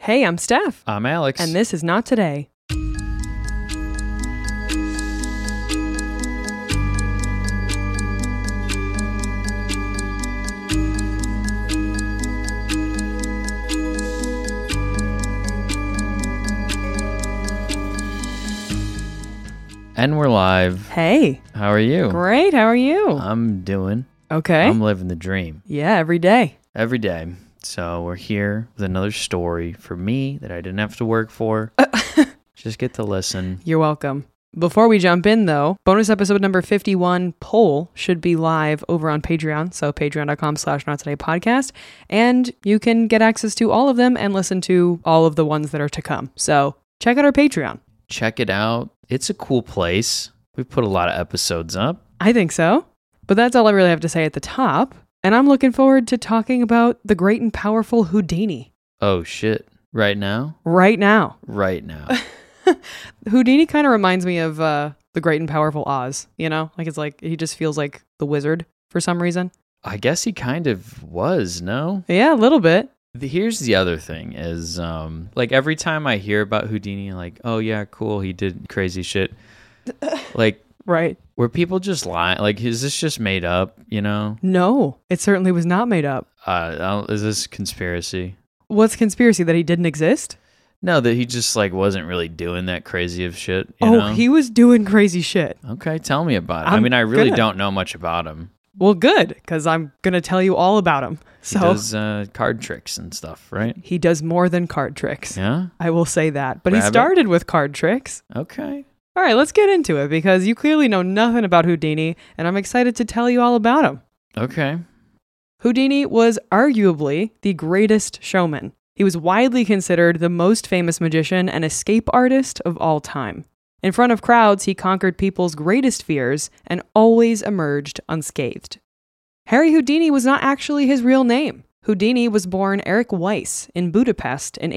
Hey, I'm Steph. I'm Alex. And this is Not Today. And we're live. Hey. How are you? Great. How are you? I'm doing. Okay. I'm living the dream. Yeah, every day. Every day. So we're here with another story for me that I didn't have to work for. Just get to listen. You're welcome. Before we jump in, though, bonus episode number 51 poll should be live over on Patreon. So patreon.com/nottodaypodcast. And you can get access to all of them and listen to all of the ones that are to come. So check out our Patreon. Check it out. It's a cool place. We put a lot of episodes up. I think so. But that's all I really have to say at the top. And I'm looking forward to talking about the great and powerful Houdini. Oh, shit. Right now? Right now. Right now. Houdini kind of reminds me of the great and powerful Oz, you know? Like, it's like, he just feels like the wizard for some reason. I guess he kind of was, no? Yeah, a little bit. Here's the other thing is, like, every time I hear about Houdini, like, oh, yeah, cool, he did crazy shit. Like, right. were people just lying? Like, is this just made up, you know? No, it certainly was not made up. Is this conspiracy? What's conspiracy? That he didn't exist? No, that he just, like, wasn't really doing that crazy of shit, you know? He was doing crazy shit. Okay, tell me about it. I mean, I really don't know much about him. Well, good, because I'm going to tell you all about him. So, he does card tricks and stuff, right? He does more than card tricks. Yeah? I will say that. But he started with card tricks. Okay. All right, let's get into it, because you clearly know nothing about Houdini, and I'm excited to tell you all about him. Okay. Houdini was arguably the greatest showman. He was widely considered the most famous magician and escape artist of all time. In front of crowds, he conquered people's greatest fears and always emerged unscathed. Harry Houdini was not actually his real name. Houdini was born Eric Weiss in Budapest in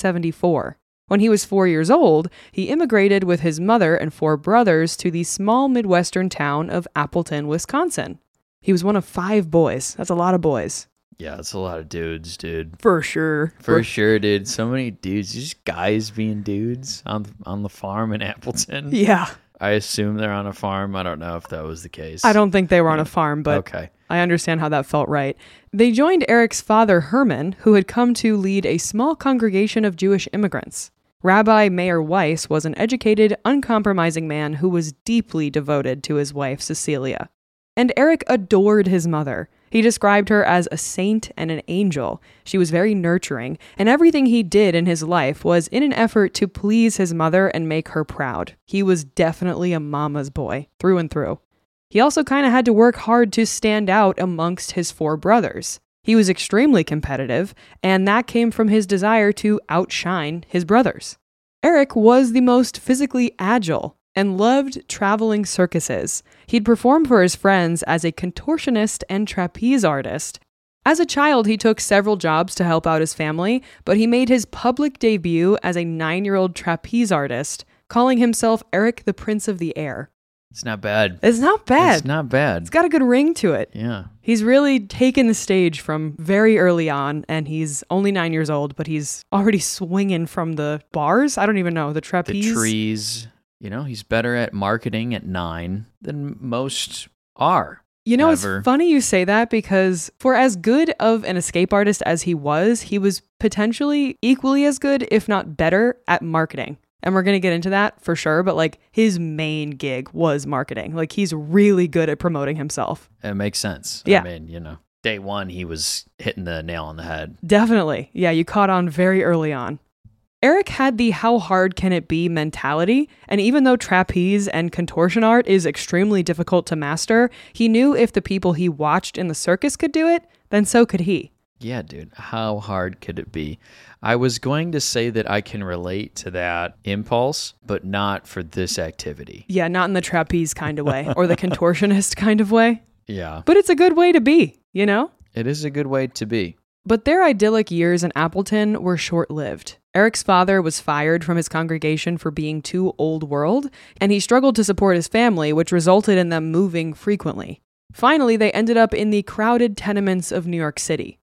1874. When he was 4 years old, he immigrated with his mother and 4 brothers to the small Midwestern town of Appleton, Wisconsin. He was one of 5 boys. That's a lot of boys. Yeah, it's a lot of dudes, dude. For sure. For sure, dude. So many dudes. Just guys being dudes on the farm in Appleton. Yeah. I assume they're on a farm. I don't know if that was the case. I don't think they were on a farm, but okay. I understand how that felt right. They joined Eric's father, Herman, who had come to lead a small congregation of Jewish immigrants. Rabbi Meir Weiss was an educated, uncompromising man who was deeply devoted to his wife, Cecilia. And Eric adored his mother. He described her as a saint and an angel. She was very nurturing, and everything he did in his life was in an effort to please his mother and make her proud. He was definitely a mama's boy, through and through. He also kind of had to work hard to stand out amongst his 4 brothers. He was extremely competitive, and that came from his desire to outshine his brothers. Eric was the most physically agile and loved traveling circuses. He'd perform for his friends as a contortionist and trapeze artist. As a child, he took several jobs to help out his family, but he made his public debut as a 9-year-old trapeze artist, calling himself Eric the Prince of the Air. It's not bad. It's not bad. It's not bad. It's got a good ring to it. Yeah. He's really taken the stage from very early on, and he's only 9 years old, but he's already swinging from the bars. I don't even know, the trapeze. The trees. You know, he's better at marketing at 9 than most are. You know, it's funny you say that, because for as good of an escape artist as he was potentially equally as good, if not better, at marketing. And we're going to get into that for sure, but like his main gig was marketing. Like he's really good at promoting himself. It makes sense. Yeah. I mean, you know, day one, he was hitting the nail on the head. Definitely. Yeah, you caught on very early on. Eric had the how hard can it be mentality, and even though trapeze and contortion art is extremely difficult to master, he knew if the people he watched in the circus could do it, then so could he. Yeah, dude, how hard could it be? I was going to say that I can relate to that impulse, but not for this activity. Yeah, not in the trapeze kind of way, or the contortionist kind of way. Yeah. But it's a good way to be, you know? It is a good way to be. But their idyllic years in Appleton were short-lived. Eric's father was fired from his congregation for being too old world, and he struggled to support his family, which resulted in them moving frequently. Finally, they ended up in the crowded tenements of New York City.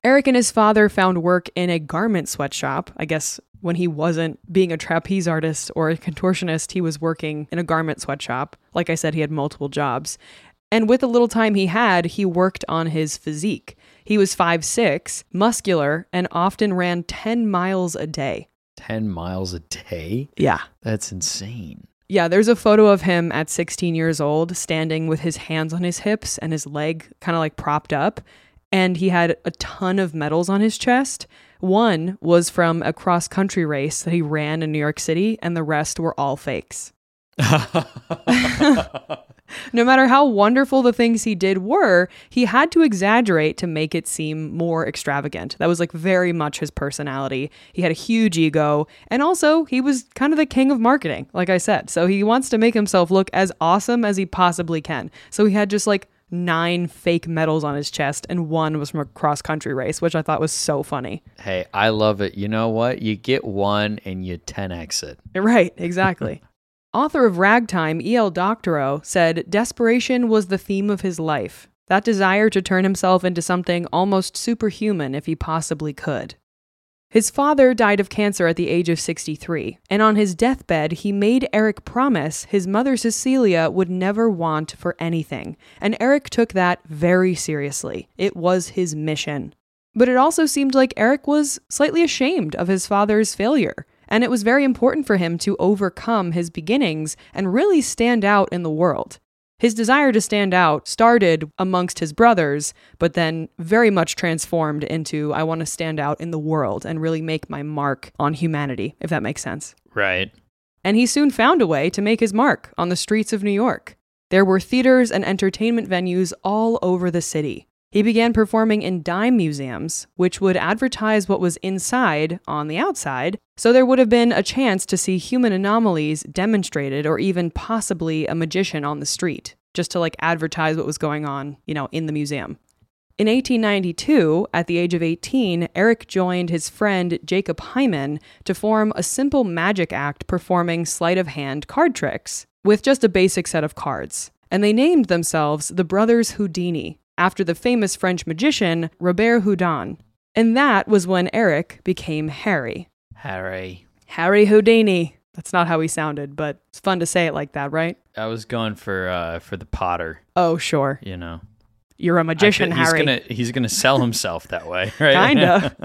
Eric and his father found work in a garment sweatshop. I guess when he wasn't being a trapeze artist or a contortionist, he was working in a garment sweatshop. Like I said, he had multiple jobs. And with the little time he had, he worked on his physique. He was 5'6", muscular, and often ran 10 miles a day. 10 miles a day? Yeah. That's insane. Yeah, there's a photo of him at 16 years old, standing with his hands on his hips and his leg kind of like propped up. And he had a ton of medals on his chest. One was from a cross-country race that he ran in New York City, and the rest were all fakes. No matter how wonderful the things he did were, he had to exaggerate to make it seem more extravagant. That was like very much his personality. He had a huge ego, and also he was kind of the king of marketing, like I said. So he wants to make himself look as awesome as he possibly can. So he had just like 9 fake medals on his chest, and one was from a cross-country race, which I thought was so funny. Hey, I love it. You know what? You get one and you 10x it. Right, exactly. Author of Ragtime, E.L. Doctorow, said desperation was the theme of his life, that desire to turn himself into something almost superhuman if he possibly could. His father died of cancer at the age of 63, and on his deathbed, he made Eric promise his mother Cecilia would never want for anything, and Eric took that very seriously. It was his mission. But it also seemed like Eric was slightly ashamed of his father's failure, and it was very important for him to overcome his beginnings and really stand out in the world. His desire to stand out started amongst his brothers, but then very much transformed into, I want to stand out in the world and really make my mark on humanity, if that makes sense. Right. And he soon found a way to make his mark on the streets of New York. There were theaters and entertainment venues all over the city. He began performing in dime museums, which would advertise what was inside on the outside, so there would have been a chance to see human anomalies demonstrated or even possibly a magician on the street, just to like advertise what was going on, in the museum. In 1892, at the age of 18, Eric joined his friend Jacob Hyman to form a simple magic act performing sleight of hand card tricks with just a basic set of cards. And they named themselves the Brothers Houdini, after the famous French magician Robert Houdin. And that was when Eric became Harry. Harry Houdini. That's not how he sounded, but it's fun to say it like that, right? I was going for the Potter. Oh, sure. You're a magician, Harry. He's gonna sell himself that way, right? Kinda.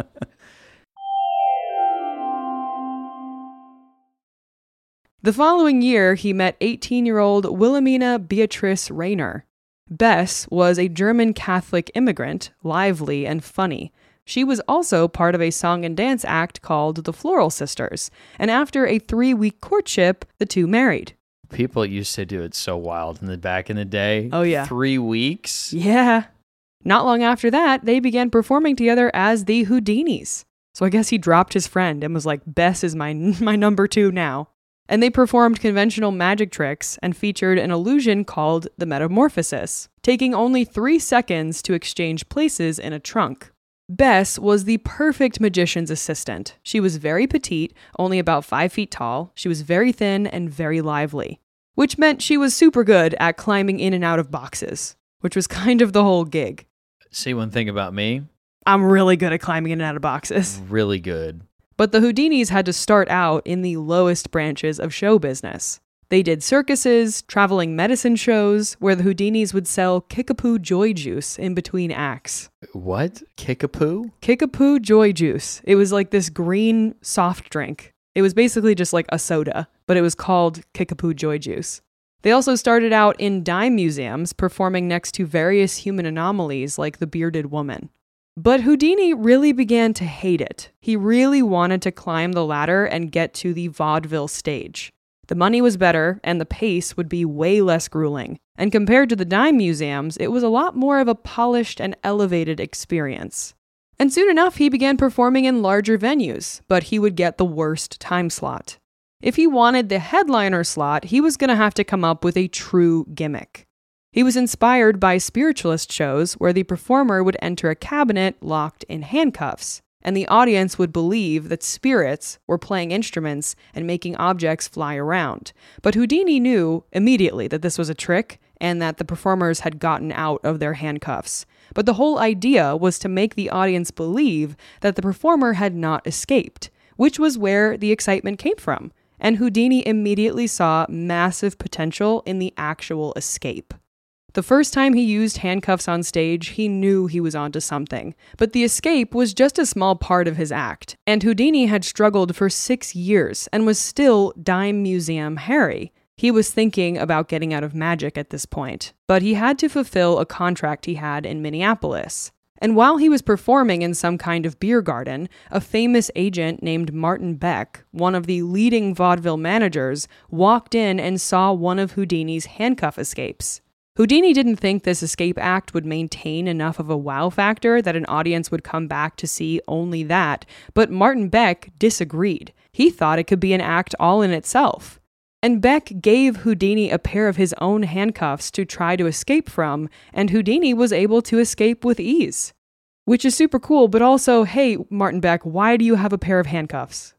The following year, he met 18-year-old Wilhelmina Beatrice Rayner. Bess was a German Catholic immigrant, lively and funny. She was also part of a song and dance act called the Floral Sisters, and after a 3-week courtship, the two married. People used to do it so wild back in the day. Oh, yeah. 3 weeks? Yeah. Not long after that, they began performing together as the Houdinis. So I guess he dropped his friend and was like, Bess is my number 2 now. And they performed conventional magic tricks and featured an illusion called the Metamorphosis, taking only 3 seconds to exchange places in a trunk. Bess was the perfect magician's assistant. She was very petite, only about 5 feet tall. She was very thin and very lively, which meant she was super good at climbing in and out of boxes, which was kind of the whole gig. See, one thing about me? I'm really good at climbing in and out of boxes. Really good. But the Houdinis had to start out in the lowest branches of show business. They did circuses, traveling medicine shows, where the Houdinis would sell Kickapoo Joy Juice in between acts. What? Kickapoo? Kickapoo Joy Juice. It was like this green soft drink. It was basically just like a soda, but it was called Kickapoo Joy Juice. They also started out in dime museums, performing next to various human anomalies like the bearded woman. But Houdini really began to hate it. He really wanted to climb the ladder and get to the vaudeville stage. The money was better, and the pace would be way less grueling. And compared to the dime museums, it was a lot more of a polished and elevated experience. And soon enough, he began performing in larger venues, but he would get the worst time slot. If he wanted the headliner slot, he was going to have to come up with a true gimmick. He was inspired by spiritualist shows where the performer would enter a cabinet locked in handcuffs, and the audience would believe that spirits were playing instruments and making objects fly around. But Houdini knew immediately that this was a trick and that the performers had gotten out of their handcuffs. but the whole idea was to make the audience believe that the performer had not escaped, which was where the excitement came from. And Houdini immediately saw massive potential in the actual escape. The first time he used handcuffs on stage, he knew he was onto something. But the escape was just a small part of his act, and Houdini had struggled for 6 years and was still Dime Museum Harry. He was thinking about getting out of magic at this point, but he had to fulfill a contract he had in Minneapolis. And while he was performing in some kind of beer garden, a famous agent named Martin Beck, one of the leading vaudeville managers, walked in and saw one of Houdini's handcuff escapes. Houdini didn't think this escape act would maintain enough of a wow factor that an audience would come back to see only that, but Martin Beck disagreed. He thought it could be an act all in itself. And Beck gave Houdini a pair of his own handcuffs to try to escape from, and Houdini was able to escape with ease. Which is super cool, but also, hey, Martin Beck, why do you have a pair of handcuffs?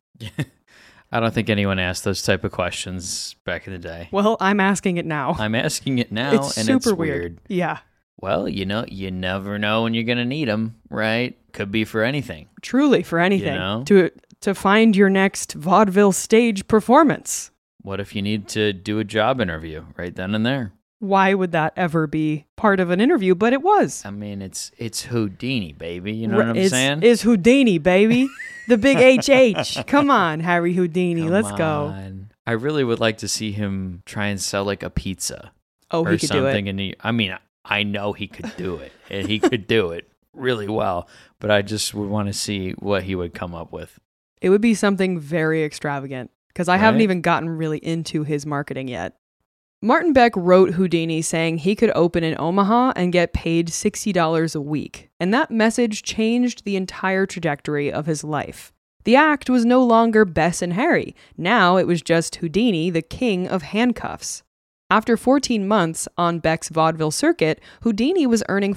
I don't think anyone asked those type of questions back in the day. Well, I'm asking it now. I'm asking it now, It's and super it's weird. Yeah. Well, you never know when you're going to need them, right? Could be for anything. Truly, for anything. You know? To find your next vaudeville stage performance. What if you need to do a job interview right then and there? Why would that ever be part of an interview? But it was. I mean, it's Houdini, baby. You know what I'm saying? It's Houdini, baby. The big HH. Come on, Harry Houdini. Let's go. I really would like to see him try and sell like a pizza. Oh, or he could something. do it. And I know he could do it. And he could do it really well. But I just would want to see what he would come up with. It would be something very extravagant. Because I haven't even gotten really into his marketing yet. Martin Beck wrote Houdini saying he could open in Omaha and get paid $60 a week, and that message changed the entire trajectory of his life. The act was no longer Bess and Harry. Now it was just Houdini, the king of handcuffs. After 14 months on Beck's vaudeville circuit, Houdini was earning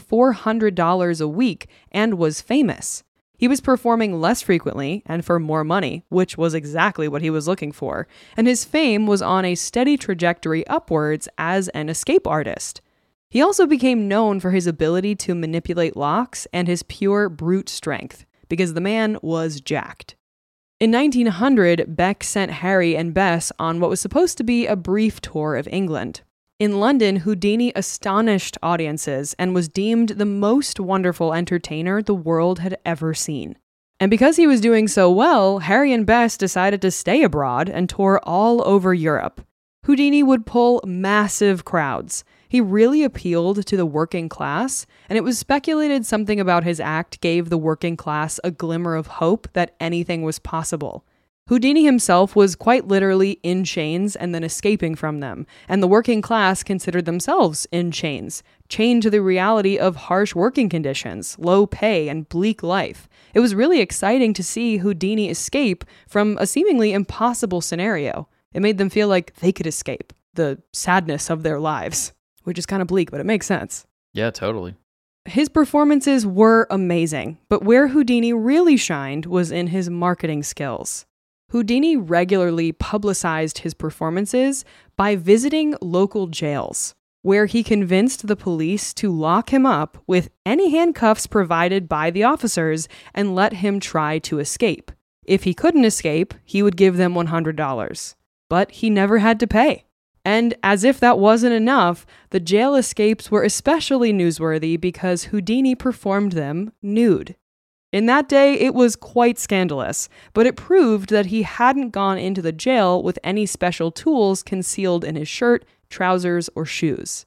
$400 a week and was famous. He was performing less frequently and for more money, which was exactly what he was looking for, and his fame was on a steady trajectory upwards as an escape artist. He also became known for his ability to manipulate locks and his pure brute strength, because the man was jacked. In 1900, Beck sent Harry and Bess on what was supposed to be a brief tour of England. In London, Houdini astonished audiences and was deemed the most wonderful entertainer the world had ever seen. And because he was doing so well, Harry and Bess decided to stay abroad and tour all over Europe. Houdini would pull massive crowds. He really appealed to the working class, and it was speculated something about his act gave the working class a glimmer of hope that anything was possible. Houdini himself was quite literally in chains and then escaping from them, and the working class considered themselves in chains, chained to the reality of harsh working conditions, low pay, and bleak life. It was really exciting to see Houdini escape from a seemingly impossible scenario. It made them feel like they could escape the sadness of their lives, which is kind of bleak, but it makes sense. Yeah, totally. His performances were amazing, but where Houdini really shined was in his marketing skills. Houdini regularly publicized his performances by visiting local jails, where he convinced the police to lock him up with any handcuffs provided by the officers and let him try to escape. If he couldn't escape, he would give them $100. But he never had to pay. And as if that wasn't enough, the jail escapes were especially newsworthy because Houdini performed them nude. In that day, it was quite scandalous, but it proved that he hadn't gone into the jail with any special tools concealed in his shirt, trousers, or shoes.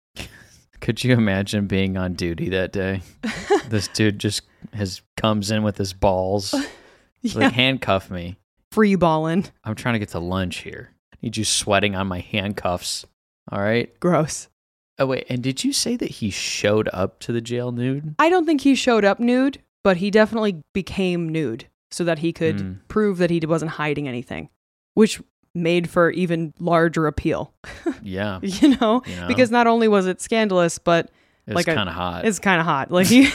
Could you imagine being on duty that day? This dude just comes in with his balls. He's like, handcuff me. Free balling. I'm trying to get to lunch here. I need you sweating on my handcuffs. All right? Gross. Oh, wait, and did you say that he showed up to the jail nude? I don't think he showed up nude, but he definitely became nude so that he could prove that he wasn't hiding anything, which made for even larger appeal. Yeah. You know? Because not only was it scandalous, but it was kind of hot. It's kind of hot. Like he,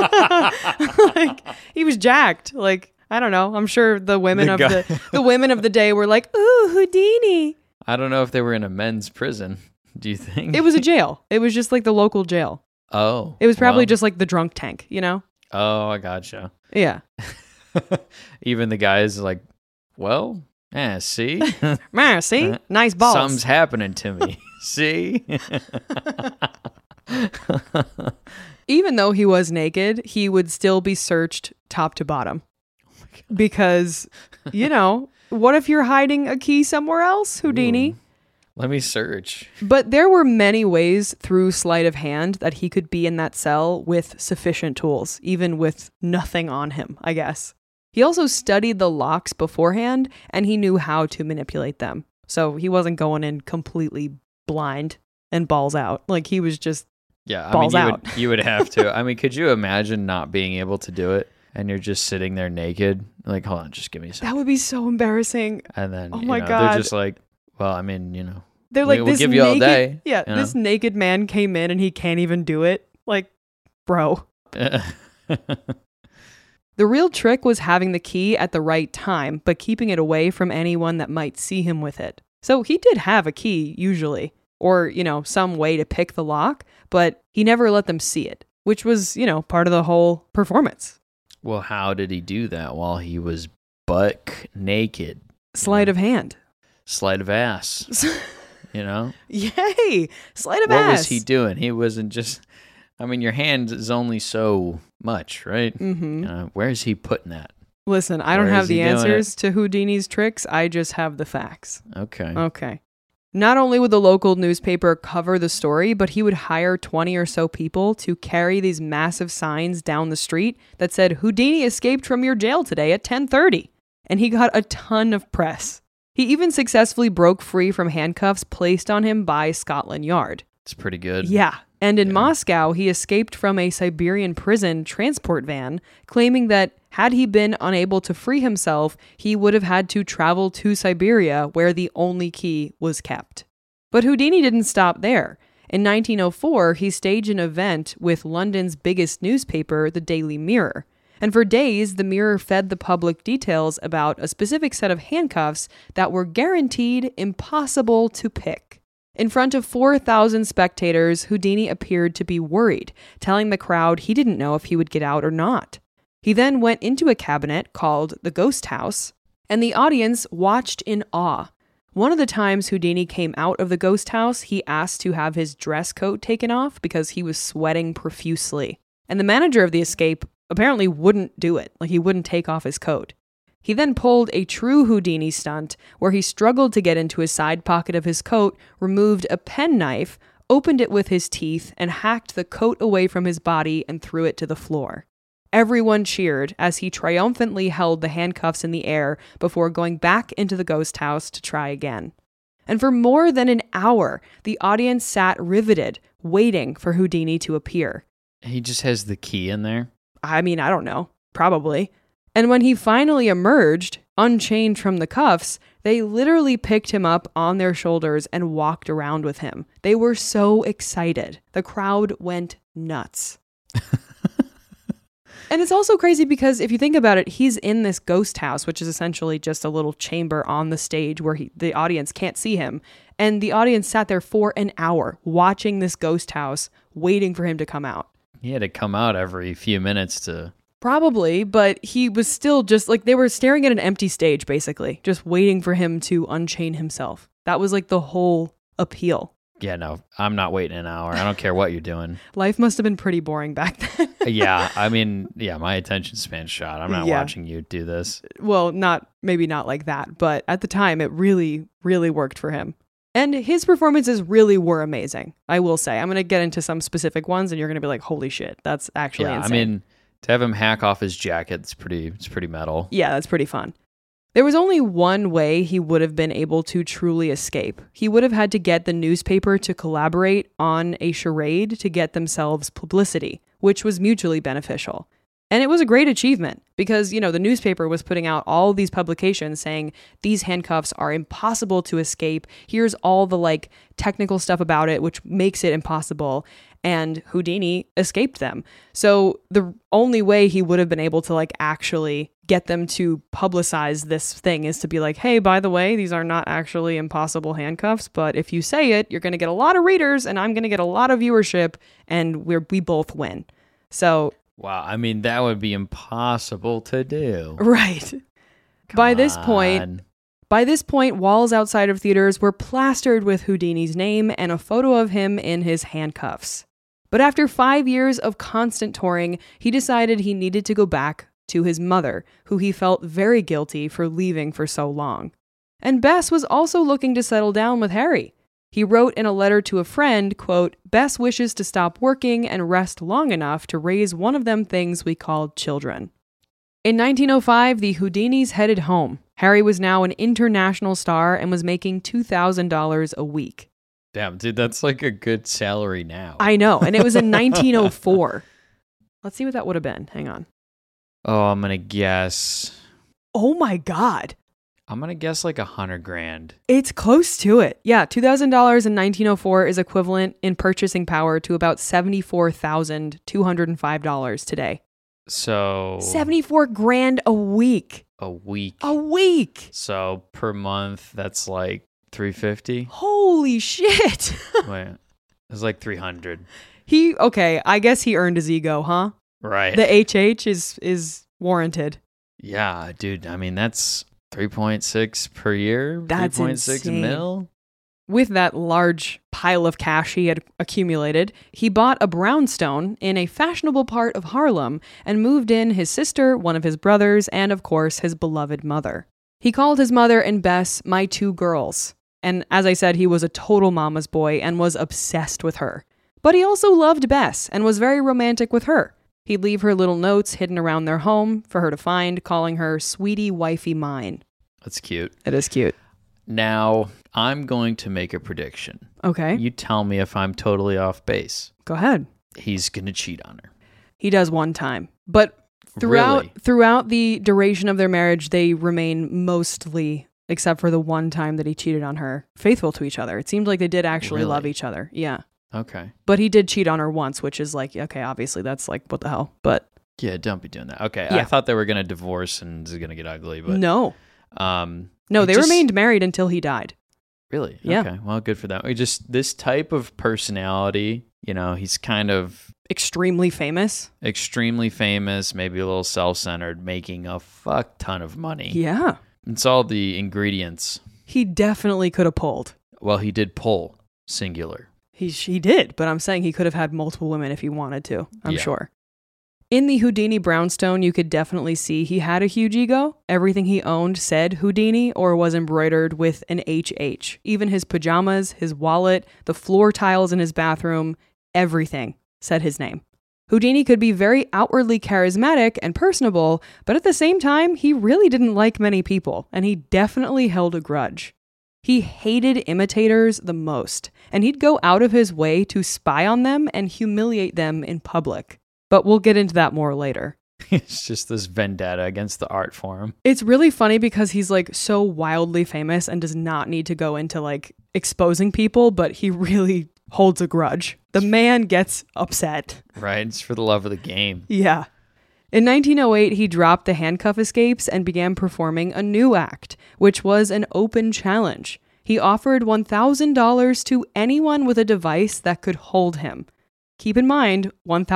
like he was jacked. Like, I don't know. I'm sure the women the women of the day were like, "Ooh, Houdini." I don't know if they were in a men's prison. Do you think? It was a jail. It was just like the local jail. Oh. It was probably well, just like the drunk tank, you know? Oh, I gotcha. Yeah. Even the guy's like, well, see? Man, see? Nice balls. Something's happening to me. See? Even though he was naked, he would still be searched top to bottom. Because, you know, what if you're hiding a key somewhere else, Houdini? Ooh. Let me search. But there were many ways through sleight of hand that he could be in that cell with sufficient tools, even with nothing on him, I guess. He also studied the locks beforehand, and he knew how to manipulate them. So he wasn't going in completely blind and balls out. Like, he was just balls out. You would have to. I mean, could you imagine not being able to do it? And you're just sitting there naked? Like, hold on, just give me a second. That would be so embarrassing. And then, oh my God. they're just like, well, I mean, they're like, we'll this give you all day. Yeah, this naked man came in and he can't even do it. Like, bro. The real trick was having the key at the right time, but keeping it away from anyone that might see him with it. So he did have a key, usually, or, some way to pick the lock, but he never let them see it, which was, part of the whole performance. Well, how did he do that while he was butt naked? Sleight of hand. Sleight of ass. Yay! Sleight of ass. What was he doing? He wasn't just... I mean, your hand is only so much, right? Mm-hmm. Where is he putting that? Listen, I don't have the answers to Houdini's tricks. I just have the facts. Okay. Not only would the local newspaper cover the story, but he would hire 20 or so people to carry these massive signs down the street that said, Houdini escaped from your jail today at 10:30. And he got a ton of press. He even successfully broke free from handcuffs placed on him by Scotland Yard. It's pretty good. Yeah. And in Moscow, he escaped from a Siberian prison transport van, claiming that had he been unable to free himself, he would have had to travel to Siberia, where the only key was kept. But Houdini didn't stop there. In 1904, he staged an event with London's biggest newspaper, the Daily Mirror. And for days, the Mirror fed the public details about a specific set of handcuffs that were guaranteed impossible to pick. In front of 4,000 spectators, Houdini appeared to be worried, telling the crowd he didn't know if he would get out or not. He then went into a cabinet called the Ghost House, and the audience watched in awe. One of the times Houdini came out of the Ghost House, he asked to have his dress coat taken off because he was sweating profusely. And the manager of the escape apparently wouldn't do it, like he wouldn't take off his coat. He then pulled a true Houdini stunt where he struggled to get into his side pocket of his coat, removed a penknife, opened it with his teeth, and hacked the coat away from his body and threw it to the floor. Everyone cheered as he triumphantly held the handcuffs in the air before going back into the ghost house to try again. And for more than an hour, the audience sat riveted, waiting for Houdini to appear. He just has the key in there? I mean, I don't know. Probably. And when he finally emerged, unchained from the cuffs, they literally picked him up on their shoulders and walked around with him. They were so excited. The crowd went nuts. And it's also crazy because if you think about it, he's in this ghost house, which is essentially just a little chamber on the stage where the audience can't see him. And the audience sat there for an hour watching this ghost house, waiting for him to come out. He had to come out every few minutes to... Probably, but he was still just like, they were staring at an empty stage, basically, just waiting for him to unchain himself. That was like the whole appeal. Yeah, no, I'm not waiting an hour. I don't care what you're doing. Life must have been pretty boring back then. Yeah, I mean, my attention span's shot. I'm not watching you do this. Well, maybe not like that, but at the time, it really, really worked for him. And his performances really were amazing, I will say. I'm going to get into some specific ones, and you're going to be like, holy shit, that's actually insane. I mean... To have him hack off his jacket, it's pretty metal. Yeah, that's pretty fun. There was only one way he would have been able to truly escape. He would have had to get the newspaper to collaborate on a charade to get themselves publicity, which was mutually beneficial. And it was a great achievement because, the newspaper was putting out all these publications saying these handcuffs are impossible to escape. Here's all the technical stuff about it, which makes it impossible. And Houdini escaped them. So the only way he would have been able to actually get them to publicize this thing is to be like, hey, by the way, these are not actually impossible handcuffs, but if you say it, you're going to get a lot of readers and I'm going to get a lot of viewership and we both win. So, wow, I mean, that would be impossible to do. Right. By this point, walls outside of theaters were plastered with Houdini's name and a photo of him in his handcuffs. But after 5 years of constant touring, he decided he needed to go back to his mother, who he felt very guilty for leaving for so long. And Bess was also looking to settle down with Harry. He wrote in a letter to a friend, quote, Bess wishes to stop working and rest long enough to raise one of them things we called children. In 1905, the Houdinis headed home. Harry was now an international star and was making $2,000 a week. Damn, dude, that's like a good salary now. I know, and it was in 1904. Let's see what that would have been. Hang on. Oh, I'm going to guess. Oh my God. I'm going to guess like $100,000. It's close to it. Yeah, $2,000 in 1904 is equivalent in purchasing power to about $74,205 today. So $74,000 a week. A week. A week. So per month, that's like $350. Holy shit. Wait, it's like $300. Okay, I guess he earned his ego, huh? Right. The HH is warranted. Yeah, dude. I mean, that's 3.6 per year. That's 3.6 insane. mil. With that large pile of cash he had accumulated, he bought a brownstone in a fashionable part of Harlem and moved in his sister, one of his brothers, and of course his beloved mother. He called his mother and Bess my two girls. And as I said, he was a total mama's boy and was obsessed with her. But he also loved Bess and was very romantic with her. He'd leave her little notes hidden around their home for her to find, calling her sweetie wifey mine. That's cute. It is cute. Now, I'm going to make a prediction. Okay. You tell me if I'm totally off base. Go ahead. He's going to cheat on her. He does one time. But Really? throughout the duration of their marriage, they remain mostly, except for the one time that he cheated on her, faithful to each other. It seemed like they did actually Really? love each other. Yeah. Okay. But he did cheat on her once, which is like, okay, obviously that's like, what the hell? But Yeah, don't be doing that. Okay. Yeah. I thought they were going to divorce and this is going to get ugly, but no, it they just- remained married until he died. Really? Yeah. Okay. Well, good for them. We just this type of personality, he's kind of Extremely famous. extremely famous, maybe a little self-centered, making a fuck ton of money. Yeah. It's all the ingredients. He definitely could have pulled. Well, he did pull singular. He did, but I'm saying he could have had multiple women if he wanted to, I'm Yeah. sure. In the Houdini brownstone, you could definitely see he had a huge ego. Everything he owned said Houdini or was embroidered with an HH. Even his pajamas, his wallet, the floor tiles in his bathroom, everything said his name. Houdini could be very outwardly charismatic and personable, but at the same time, he really didn't like many people, and he definitely held a grudge. He hated imitators the most, and he'd go out of his way to spy on them and humiliate them in public. But we'll get into that more later. It's just this vendetta against the art form. It's really funny because he's like so wildly famous and does not need to go into like exposing people, but he really holds a grudge. The man gets upset. Right? It's for the love of the game. Yeah. In 1908, he dropped the handcuff escapes and began performing a new act, which was an open challenge. He offered $1,000 to anyone with a device that could hold him. Keep in mind,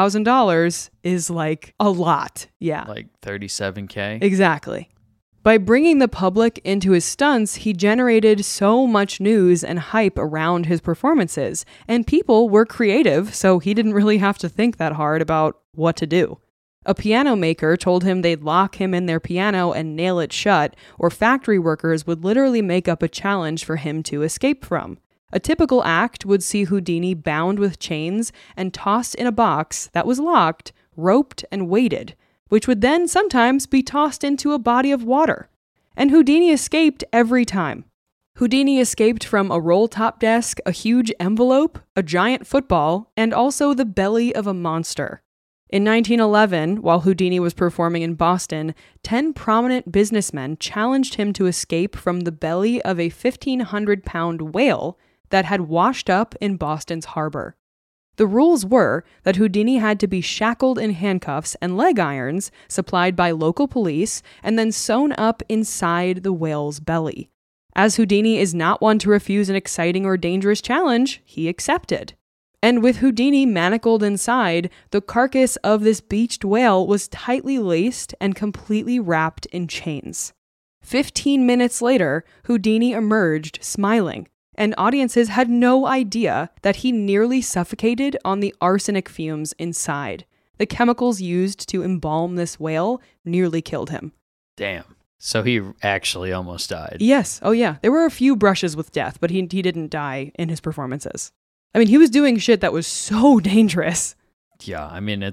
$1,000 is like a lot. Yeah. Like 37K. Exactly. By bringing the public into his stunts, he generated so much news and hype around his performances, and people were creative, so he didn't really have to think that hard about what to do. A piano maker told him they'd lock him in their piano and nail it shut, or factory workers would literally make up a challenge for him to escape from. A typical act would see Houdini bound with chains and tossed in a box that was locked, roped, and weighted, which would then sometimes be tossed into a body of water. And Houdini escaped every time. Houdini escaped from a roll-top desk, a huge envelope, a giant football, and also the belly of a monster. In 1911, while Houdini was performing in Boston, 10 prominent businessmen challenged him to escape from the belly of a 1,500-pound whale that had washed up in Boston's harbor. The rules were that Houdini had to be shackled in handcuffs and leg irons supplied by local police and then sewn up inside the whale's belly. As Houdini is not one to refuse an exciting or dangerous challenge, he accepted. And with Houdini manacled inside, the carcass of this beached whale was tightly laced and completely wrapped in chains. 15 minutes later, Houdini emerged smiling, and audiences had no idea that he nearly suffocated on the arsenic fumes inside. The chemicals used to embalm this whale nearly killed him. Damn. So he actually almost died. Yes. Oh, yeah. There were a few brushes with death, but he didn't die in his performances. I mean, he was doing shit that was so dangerous. Yeah, I mean,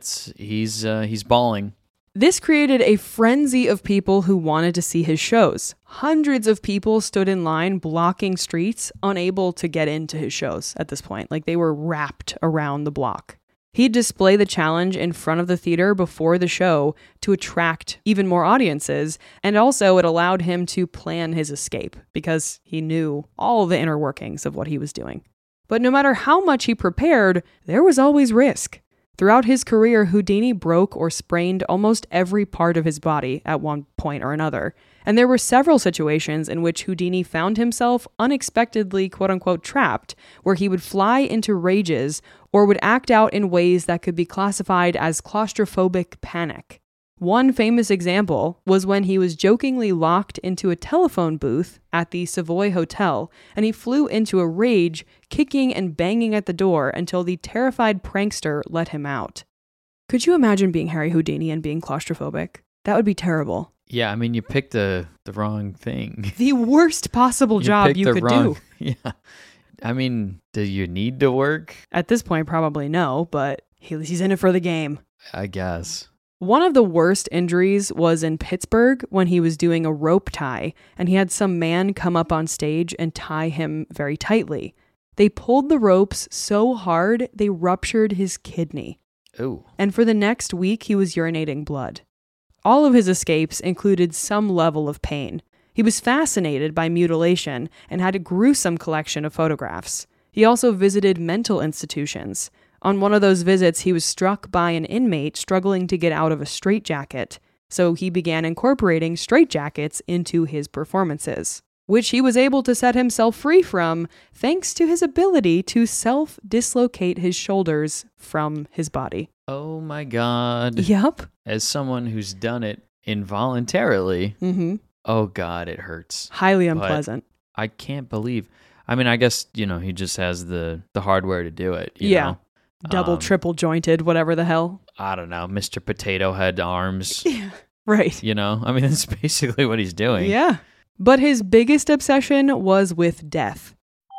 he's bawling. This created a frenzy of people who wanted to see his shows. Hundreds of people stood in line blocking streets, unable to get into his shows at this point. Like, they were wrapped around the block. He'd display the challenge in front of the theater before the show to attract even more audiences, and also it allowed him to plan his escape because he knew all the inner workings of what he was doing. But no matter how much he prepared, there was always risk. Throughout his career, Houdini broke or sprained almost every part of his body at one point or another, and there were several situations in which Houdini found himself unexpectedly quote-unquote trapped, where he would fly into rages or would act out in ways that could be classified as claustrophobic panic. One famous example was when he was jokingly locked into a telephone booth at the Savoy Hotel, and he flew into a rage, kicking and banging at the door until the terrified prankster let him out. Could you imagine being Harry Houdini and being claustrophobic? That would be terrible. Yeah, I mean, you picked the wrong thing. The worst possible job you could do. Yeah. I mean, do you need to work? At this point, probably no, but he's in it for the game. I guess. One of the worst injuries was in Pittsburgh when he was doing a rope tie, and he had some man come up on stage and tie him very tightly. They pulled the ropes so hard, they ruptured his kidney. Ooh. And for the next week, he was urinating blood. All of his escapes included some level of pain. He was fascinated by mutilation and had a gruesome collection of photographs. He also visited mental institutions. On one of those visits, he was struck by an inmate struggling to get out of a straitjacket, so he began incorporating straitjackets into his performances, which he was able to set himself free from thanks to his ability to self-dislocate his shoulders from his body. Oh my God. Yep. As someone who's done it involuntarily, oh God, it hurts. Highly unpleasant. But I can't believe. I mean, I guess, he just has the hardware to do it. You know? Double, triple jointed, whatever the hell. I don't know. Mr. Potato Head arms. Yeah, right. I mean, that's basically what he's doing. Yeah. But his biggest obsession was with death.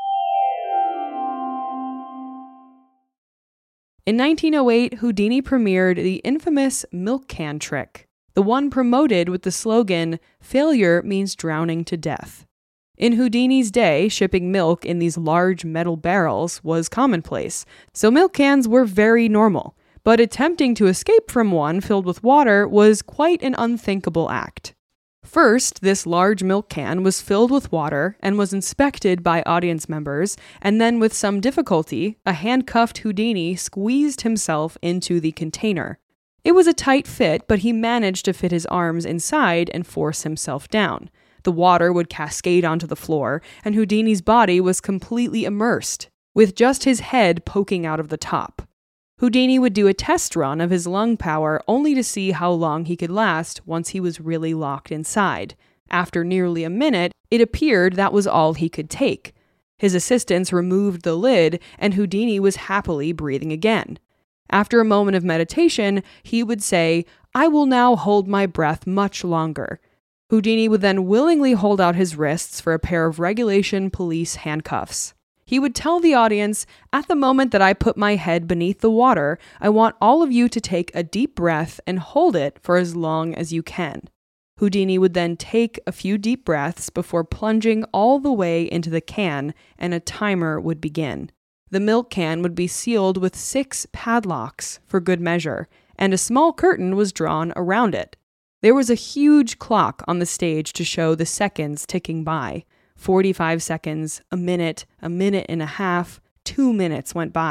In 1908, Houdini premiered the infamous milk can trick, the one promoted with the slogan, "Failure means drowning to death." In Houdini's day, shipping milk in these large metal barrels was commonplace, so milk cans were very normal. But attempting to escape from one filled with water was quite an unthinkable act. First, this large milk can was filled with water and was inspected by audience members, and then with some difficulty, a handcuffed Houdini squeezed himself into the container. It was a tight fit, but he managed to fit his arms inside and force himself down. The water would cascade onto the floor, and Houdini's body was completely immersed, with just his head poking out of the top. Houdini would do a test run of his lung power only to see how long he could last once he was really locked inside. After nearly a minute, it appeared that was all he could take. His assistants removed the lid, and Houdini was happily breathing again. After a moment of meditation, he would say, "I will now hold my breath much longer." Houdini would then willingly hold out his wrists for a pair of regulation police handcuffs. He would tell the audience, "At the moment that I put my head beneath the water, I want all of you to take a deep breath and hold it for as long as you can." Houdini would then take a few deep breaths before plunging all the way into the can, and a timer would begin. The milk can would be sealed with 6 padlocks for good measure, and a small curtain was drawn around it. There was a huge clock on the stage to show the seconds ticking by. 45 seconds, a minute and a half, 2 minutes went by,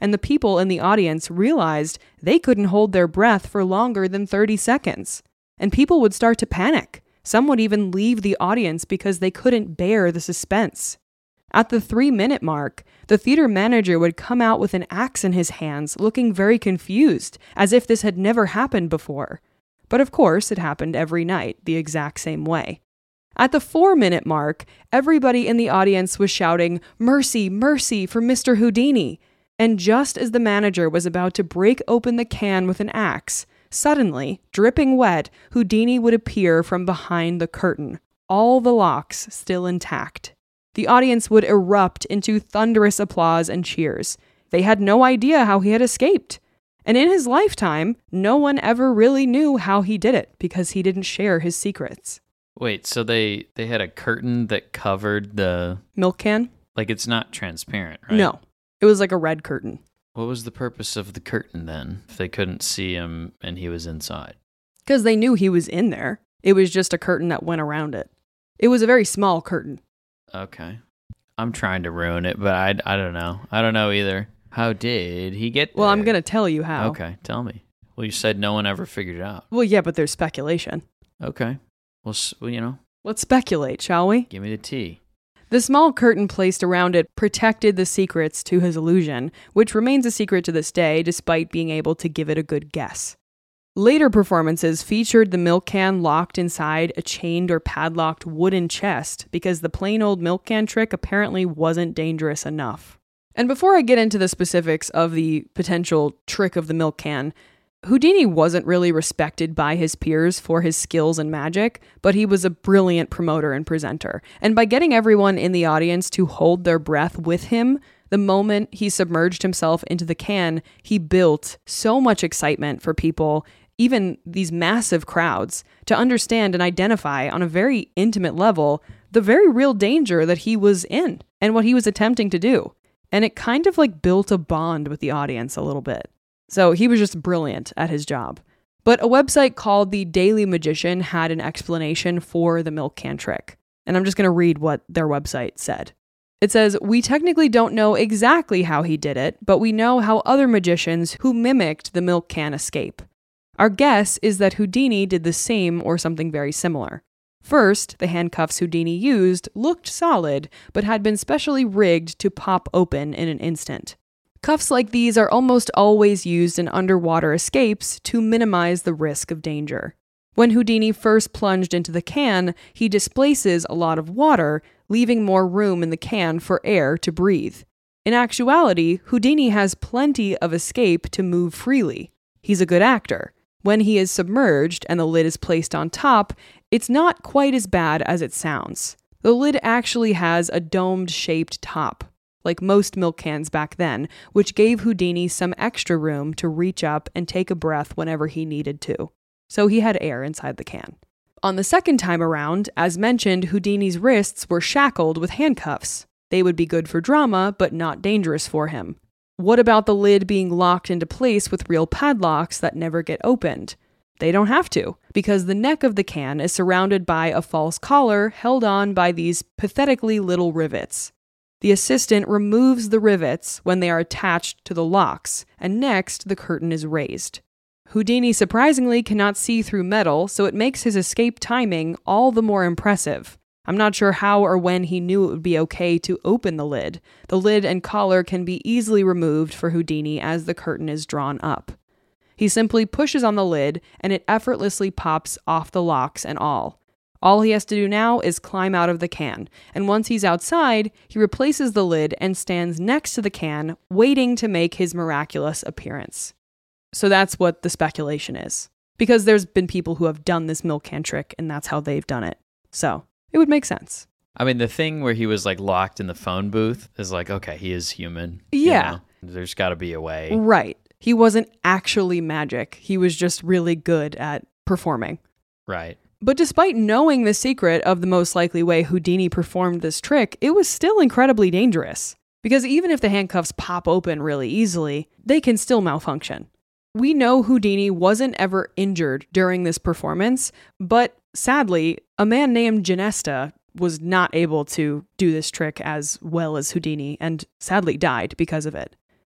and the people in the audience realized they couldn't hold their breath for longer than 30 seconds. And people would start to panic. Some would even leave the audience because they couldn't bear the suspense. At the 3-minute mark, the theater manager would come out with an axe in his hands, looking very confused, as if this had never happened before. But of course, it happened every night, the exact same way. At the 4-minute mark, everybody in the audience was shouting, "Mercy, mercy for Mr. Houdini!" And just as the manager was about to break open the can with an axe, suddenly, dripping wet, Houdini would appear from behind the curtain, all the locks still intact. The audience would erupt into thunderous applause and cheers. They had no idea how he had escaped. And in his lifetime, no one ever really knew how he did it because he didn't share his secrets. Wait, so they had a curtain that covered the milk can? Like, it's not transparent, right? No. It was like a red curtain. What was the purpose of the curtain then, if they couldn't see him and he was inside? Because they knew he was in there. It was just a curtain that went around it. It was a very small curtain. Okay. I'm trying to ruin it, but I don't know. I don't know either. How did he get there? Well, I'm going to tell you how. Okay, tell me. Well, you said no one ever figured it out. Well, yeah, but there's speculation. Okay. Well, Let's speculate, shall we? Give me the tea. The small curtain placed around it protected the secrets to his illusion, which remains a secret to this day despite being able to give it a good guess. Later performances featured the milk can locked inside a chained or padlocked wooden chest because the plain old milk can trick apparently wasn't dangerous enough. And before I get into the specifics of the potential trick of the milk can, Houdini wasn't really respected by his peers for his skills in magic, but he was a brilliant promoter and presenter. And by getting everyone in the audience to hold their breath with him, the moment he submerged himself into the can, he built so much excitement for people, even these massive crowds, to understand and identify on a very intimate level the very real danger that he was in and what he was attempting to do. And it kind of like built a bond with the audience a little bit. So he was just brilliant at his job. But a website called The Daily Magician had an explanation for the milk can trick. And I'm just going to read what their website said. It says, "We technically don't know exactly how he did it, but we know how other magicians who mimicked the milk can escape. Our guess is that Houdini did the same or something very similar. First, the handcuffs Houdini used looked solid, but had been specially rigged to pop open in an instant. Cuffs like these are almost always used in underwater escapes to minimize the risk of danger. When Houdini first plunged into the can, he displaces a lot of water, leaving more room in the can for air to breathe. In actuality, Houdini has plenty of escape to move freely. He's a good actor. When he is submerged and the lid is placed on top, it's not quite as bad as it sounds. The lid actually has a domed-shaped top, like most milk cans back then, which gave Houdini some extra room to reach up and take a breath whenever he needed to. So he had air inside the can. On the second time around, as mentioned, Houdini's wrists were shackled with handcuffs. They would be good for drama, but not dangerous for him. What about the lid being locked into place with real padlocks that never get opened? They don't have to, because the neck of the can is surrounded by a false collar held on by these pathetically little rivets. The assistant removes the rivets when they are attached to the locks, and next the curtain is raised. Houdini surprisingly cannot see through metal, so it makes his escape timing all the more impressive. I'm not sure how or when he knew it would be okay to open the lid. The lid and collar can be easily removed for Houdini as the curtain is drawn up. He simply pushes on the lid, and it effortlessly pops off the locks and all. All he has to do now is climb out of the can, and once he's outside, he replaces the lid and stands next to the can, waiting to make his miraculous appearance. So that's what the speculation is. Because there's been people who have done this milk can trick, and that's how they've done it. So it would make sense. I mean, the thing where he was like locked in the phone booth is like, okay, he is human. Yeah. You know? There's got to be a way. Right. He wasn't actually magic. He was just really good at performing. Right. But despite knowing the secret of the most likely way Houdini performed this trick, it was still incredibly dangerous. Because even if the handcuffs pop open really easily, they can still malfunction. We know Houdini wasn't ever injured during this performance, but sadly, a man named Genesta was not able to do this trick as well as Houdini and sadly died because of it.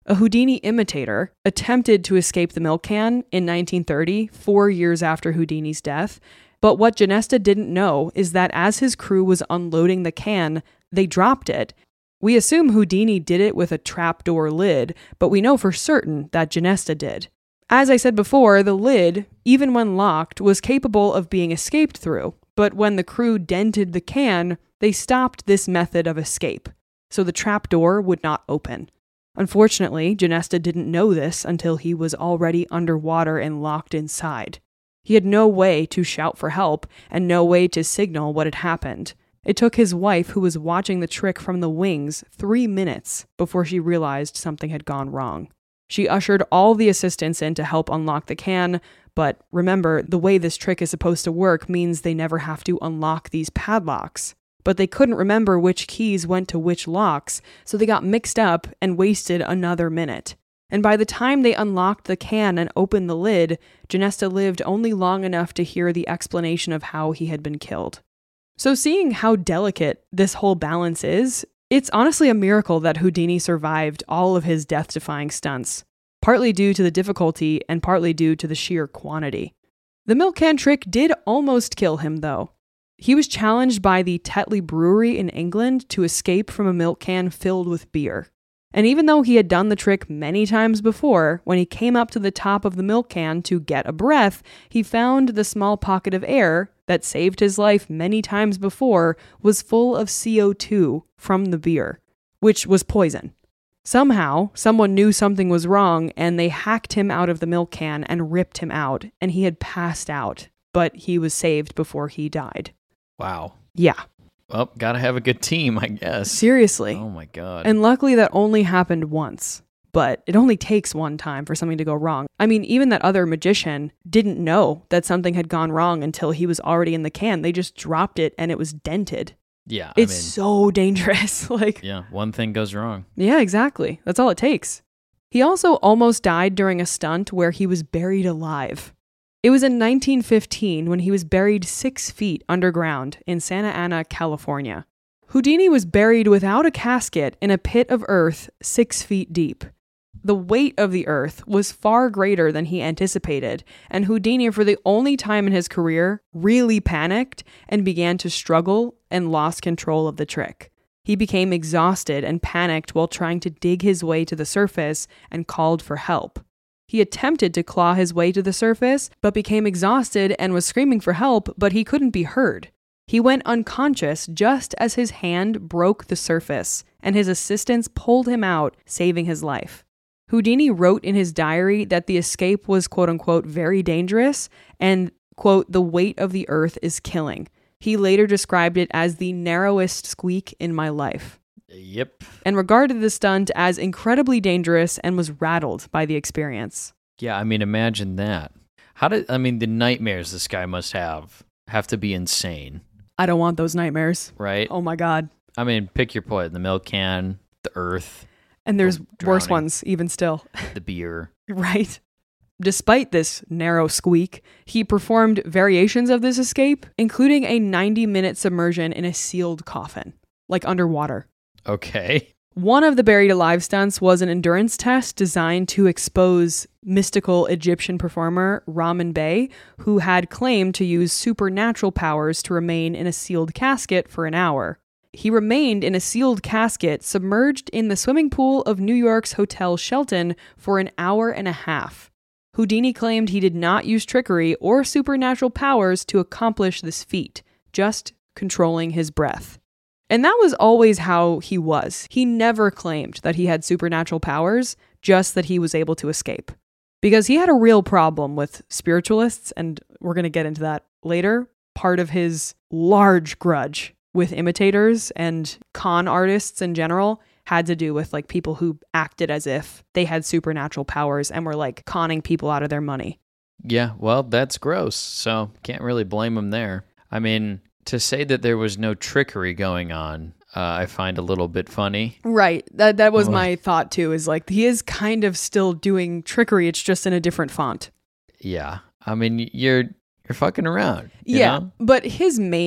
A Houdini imitator attempted to escape the milk can in 1930, 4 years after Houdini's death. But what Genesta didn't know is that as his crew was unloading the can, they dropped it. We assume Houdini did it with a trapdoor lid, but we know for certain that Genesta did. As I said before, the lid, even when locked, was capable of being escaped through, but when the crew dented the can, they stopped this method of escape, so the trapdoor would not open. Unfortunately, Genesta didn't know this until he was already underwater and locked inside. He had no way to shout for help and no way to signal what had happened. It took his wife, who was watching the trick from the wings, 3 minutes before she realized something had gone wrong. She ushered all the assistants in to help unlock the can, but remember, the way this trick is supposed to work means they never have to unlock these padlocks. But they couldn't remember which keys went to which locks, so they got mixed up and wasted another minute. And by the time they unlocked the can and opened the lid, Genesta lived only long enough to hear the explanation of how he had been killed. So seeing how delicate this whole balance is, it's honestly a miracle that Houdini survived all of his death-defying stunts, partly due to the difficulty and partly due to the sheer quantity. The milk can trick did almost kill him, though. He was challenged by the Tetley Brewery in England to escape from a milk can filled with beer. And even though he had done the trick many times before, when he came up to the top of the milk can to get a breath, he found the small pocket of air that saved his life many times before was full of CO2 from the beer, which was poison. Somehow, someone knew something was wrong and they hacked him out of the milk can and ripped him out, and he had passed out, but he was saved before he died. Wow. Yeah. Well, gotta have a good team, I guess. Seriously. Oh my God. And luckily that only happened once. But it only takes one time for something to go wrong. I mean, even that other magician didn't know that something had gone wrong until he was already in the can. They just dropped it and it was dented. Yeah. It's so dangerous. Yeah, one thing goes wrong. Yeah, exactly. That's all it takes. He also almost died during a stunt where he was buried alive. It was in 1915 when he was buried 6 feet underground in Santa Ana, California. Houdini was buried without a casket in a pit of earth 6 feet deep. The weight of the earth was far greater than he anticipated, and Houdini, for the only time in his career, really panicked and began to struggle and lost control of the trick. He became exhausted and panicked while trying to dig his way to the surface and called for help. He attempted to claw his way to the surface, but became exhausted and was screaming for help, but he couldn't be heard. He went unconscious just as his hand broke the surface, and his assistants pulled him out, saving his life. Houdini wrote in his diary that the escape was, quote-unquote, very dangerous, and, quote, the weight of the earth is killing. He later described it as the narrowest squeak in my life. Yep. And regarded the stunt as incredibly dangerous and was rattled by the experience. Yeah, I mean, imagine that. The nightmares this guy must have to be insane. I don't want those nightmares. Right? Oh my God. I mean, pick your poison. The milk can, the earth. And there's worse ones, even still. The beer. Right. Despite this narrow squeak, he performed variations of this escape, including a 90-minute submersion in a sealed coffin, like underwater. Okay. One of the buried alive stunts was an endurance test designed to expose mystical Egyptian performer Ramen Bey, who had claimed to use supernatural powers to remain in a sealed casket for an hour. He remained in a sealed casket submerged in the swimming pool of New York's Hotel Shelton for an hour and a half. Houdini claimed he did not use trickery or supernatural powers to accomplish this feat, just controlling his breath. And that was always how he was. He never claimed that he had supernatural powers, just that he was able to escape. Because he had a real problem with spiritualists, and we're going to get into that later. Part of his large grudge with imitators and con artists in general had to do with people who acted as if they had supernatural powers and were conning people out of their money. Yeah, well, that's gross, so can't really blame him there. I mean, to say that there was no trickery going on, I find a little bit funny. Right. That was my thought too, is he is kind of still doing trickery, it's just in a different font. Yeah. I mean, you're fucking around. You know? But his main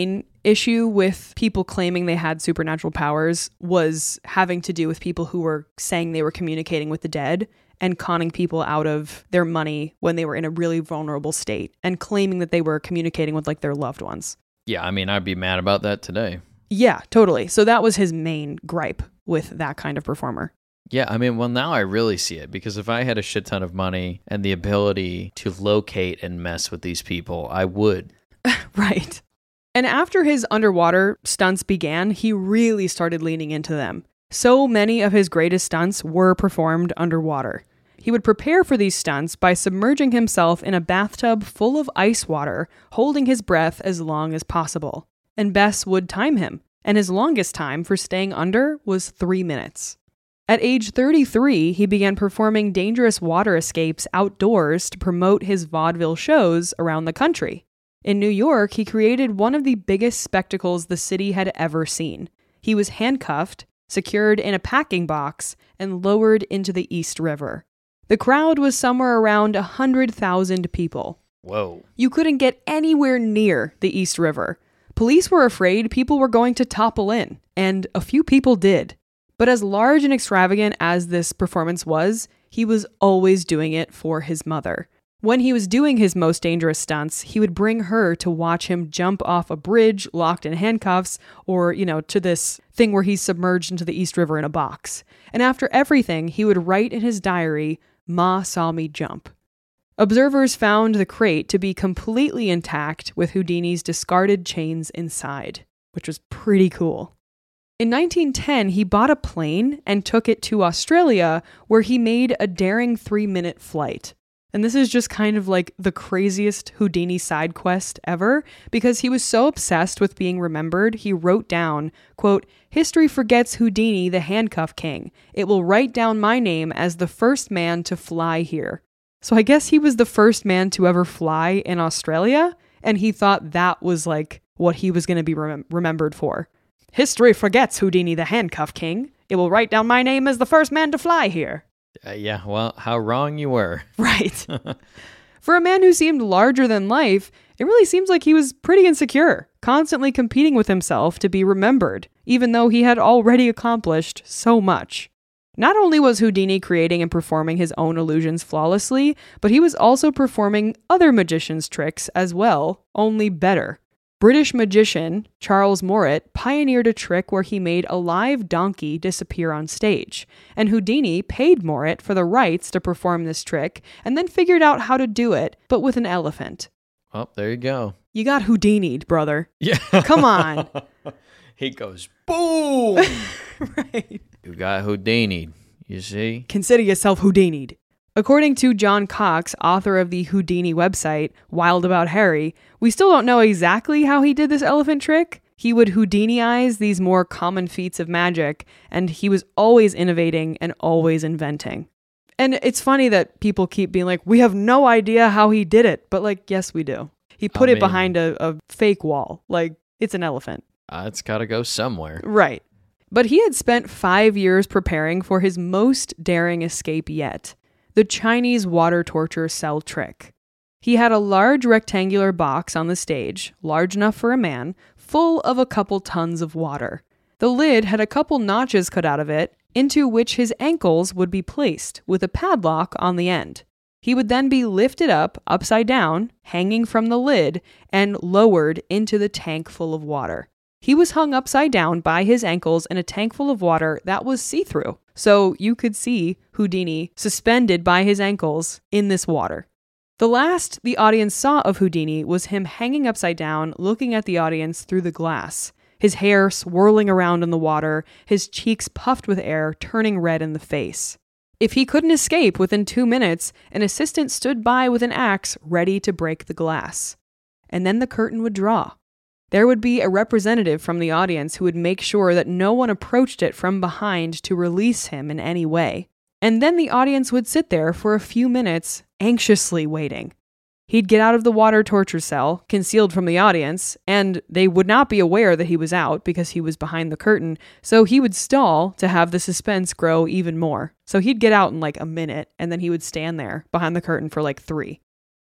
issue with people claiming they had supernatural powers was having to do with people who were saying they were communicating with the dead and conning people out of their money when they were in a really vulnerable state and claiming that they were communicating with like their loved ones. Yeah, I mean, I'd be mad about that today. Yeah, totally. So that was his main gripe with that kind of performer. Yeah, I mean, well, now I really see it, because if I had a shit ton of money and the ability to locate and mess with these people, I would. Right. And after his underwater stunts began, he really started leaning into them. So many of his greatest stunts were performed underwater. He would prepare for these stunts by submerging himself in a bathtub full of ice water, holding his breath as long as possible. And Bess would time him, and his longest time for staying under was 3 minutes. At age 33, he began performing dangerous water escapes outdoors to promote his vaudeville shows around the country. In New York, he created one of the biggest spectacles the city had ever seen. He was handcuffed, secured in a packing box, and lowered into the East River. The crowd was somewhere around 100,000 people. Whoa. You couldn't get anywhere near the East River. Police were afraid people were going to topple in, and a few people did. But as large and extravagant as this performance was, he was always doing it for his mother. When he was doing his most dangerous stunts, he would bring her to watch him jump off a bridge locked in handcuffs, or, to this thing where he's submerged into the East River in a box. And after everything, he would write in his diary, "Ma saw me jump." Observers found the crate to be completely intact with Houdini's discarded chains inside, which was pretty cool. In 1910, he bought a plane and took it to Australia, where he made a daring 3-minute flight. And this is just kind of like the craziest Houdini side quest ever, because he was so obsessed with being remembered, he wrote down, quote, "History forgets Houdini, the handcuff king. It will write down my name as the first man to fly here." So I guess he was the first man to ever fly in Australia, and he thought that was like what he was going to be remembered for. "History forgets Houdini, the handcuff king. It will write down my name as the first man to fly here." Yeah, well, how wrong you were. Right. For a man who seemed larger than life, it really seems like he was pretty insecure, constantly competing with himself to be remembered, even though he had already accomplished so much. Not only was Houdini creating and performing his own illusions flawlessly, but he was also performing other magicians' tricks as well, only better. British magician Charles Morett pioneered a trick where he made a live donkey disappear on stage, and Houdini paid Morett for the rights to perform this trick and then figured out how to do it, but with an elephant. Oh, there you go. You got Houdini'd, brother. Yeah. Come on. He goes, boom! Right. You got Houdini'd, you see? Consider yourself Houdini'd. According to John Cox, author of the Houdini website, Wild About Harry, we still don't know exactly how he did this elephant trick. He would Houdiniize these more common feats of magic, and he was always innovating and always inventing. And it's funny that people keep being like, we have no idea how he did it. But like, yes, we do. He put it behind a fake wall. Like, it's an elephant. It's got to go somewhere. Right. But he had spent 5 years preparing for his most daring escape yet. The Chinese water torture cell trick. He had a large rectangular box on the stage, large enough for a man, full of a couple tons of water. The lid had a couple notches cut out of it, into which his ankles would be placed, with a padlock on the end. He would then be lifted up, upside down, hanging from the lid, and lowered into the tank full of water. He was hung upside down by his ankles in a tank full of water that was see-through, so you could see Houdini suspended by his ankles in this water. The last the audience saw of Houdini was him hanging upside down, looking at the audience through the glass, his hair swirling around in the water, his cheeks puffed with air, turning red in the face. If he couldn't escape within 2 minutes, an assistant stood by with an axe ready to break the glass. And then the curtain would draw. There would be a representative from the audience who would make sure that no one approached it from behind to release him in any way. And then the audience would sit there for a few minutes, anxiously waiting. He'd get out of the water torture cell, concealed from the audience, and they would not be aware that he was out because he was behind the curtain, so he would stall to have the suspense grow even more. So he'd get out in like a minute, and then he would stand there behind the curtain for like 3.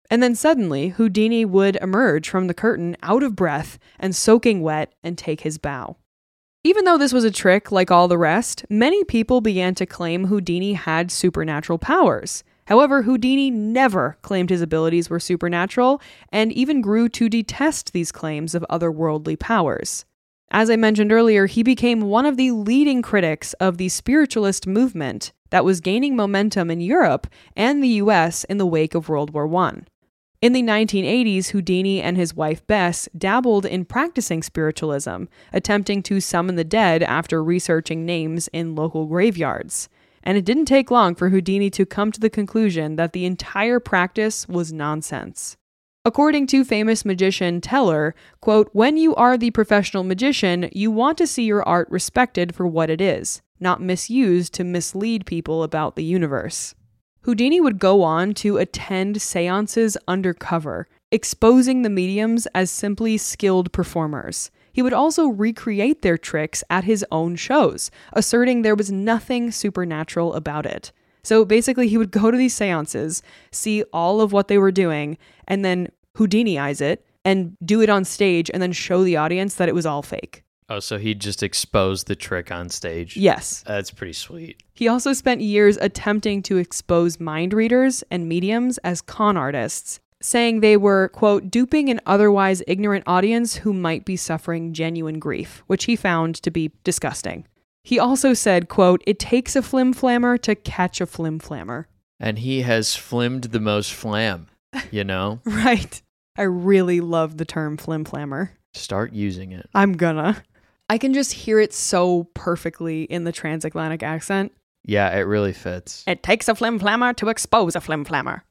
And then suddenly, Houdini would emerge from the curtain out of breath and soaking wet and take his bow. Even though this was a trick like all the rest, many people began to claim Houdini had supernatural powers. However, Houdini never claimed his abilities were supernatural and even grew to detest these claims of otherworldly powers. As I mentioned earlier, he became one of the leading critics of the spiritualist movement that was gaining momentum in Europe and the US in the wake of World War I. In the 1980s, Houdini and his wife Bess dabbled in practicing spiritualism, attempting to summon the dead after researching names in local graveyards. And it didn't take long for Houdini to come to the conclusion that the entire practice was nonsense. According to famous magician Teller, quote, "When you are the professional magician, you want to see your art respected for what it is, not misused to mislead people about the universe." Houdini would go on to attend seances undercover, exposing the mediums as simply skilled performers. He would also recreate their tricks at his own shows, asserting there was nothing supernatural about it. So basically, he would go to these seances, see all of what they were doing, and then Houdiniize it, and do it on stage, and then show the audience that it was all fake. Oh, so he just exposed the trick on stage? Yes. That's pretty sweet. He also spent years attempting to expose mind readers and mediums as con artists, saying they were, quote, duping an otherwise ignorant audience who might be suffering genuine grief, which he found to be disgusting. He also said, quote, "It takes a flim-flammer to catch a flim-flammer." And he has flimmed the most flam, you know? Right. I really love the term flim-flammer. Start using it. I'm gonna. I can just hear it so perfectly in the transatlantic accent. Yeah, it really fits. It takes a flim-flammer to expose a flim-flammer.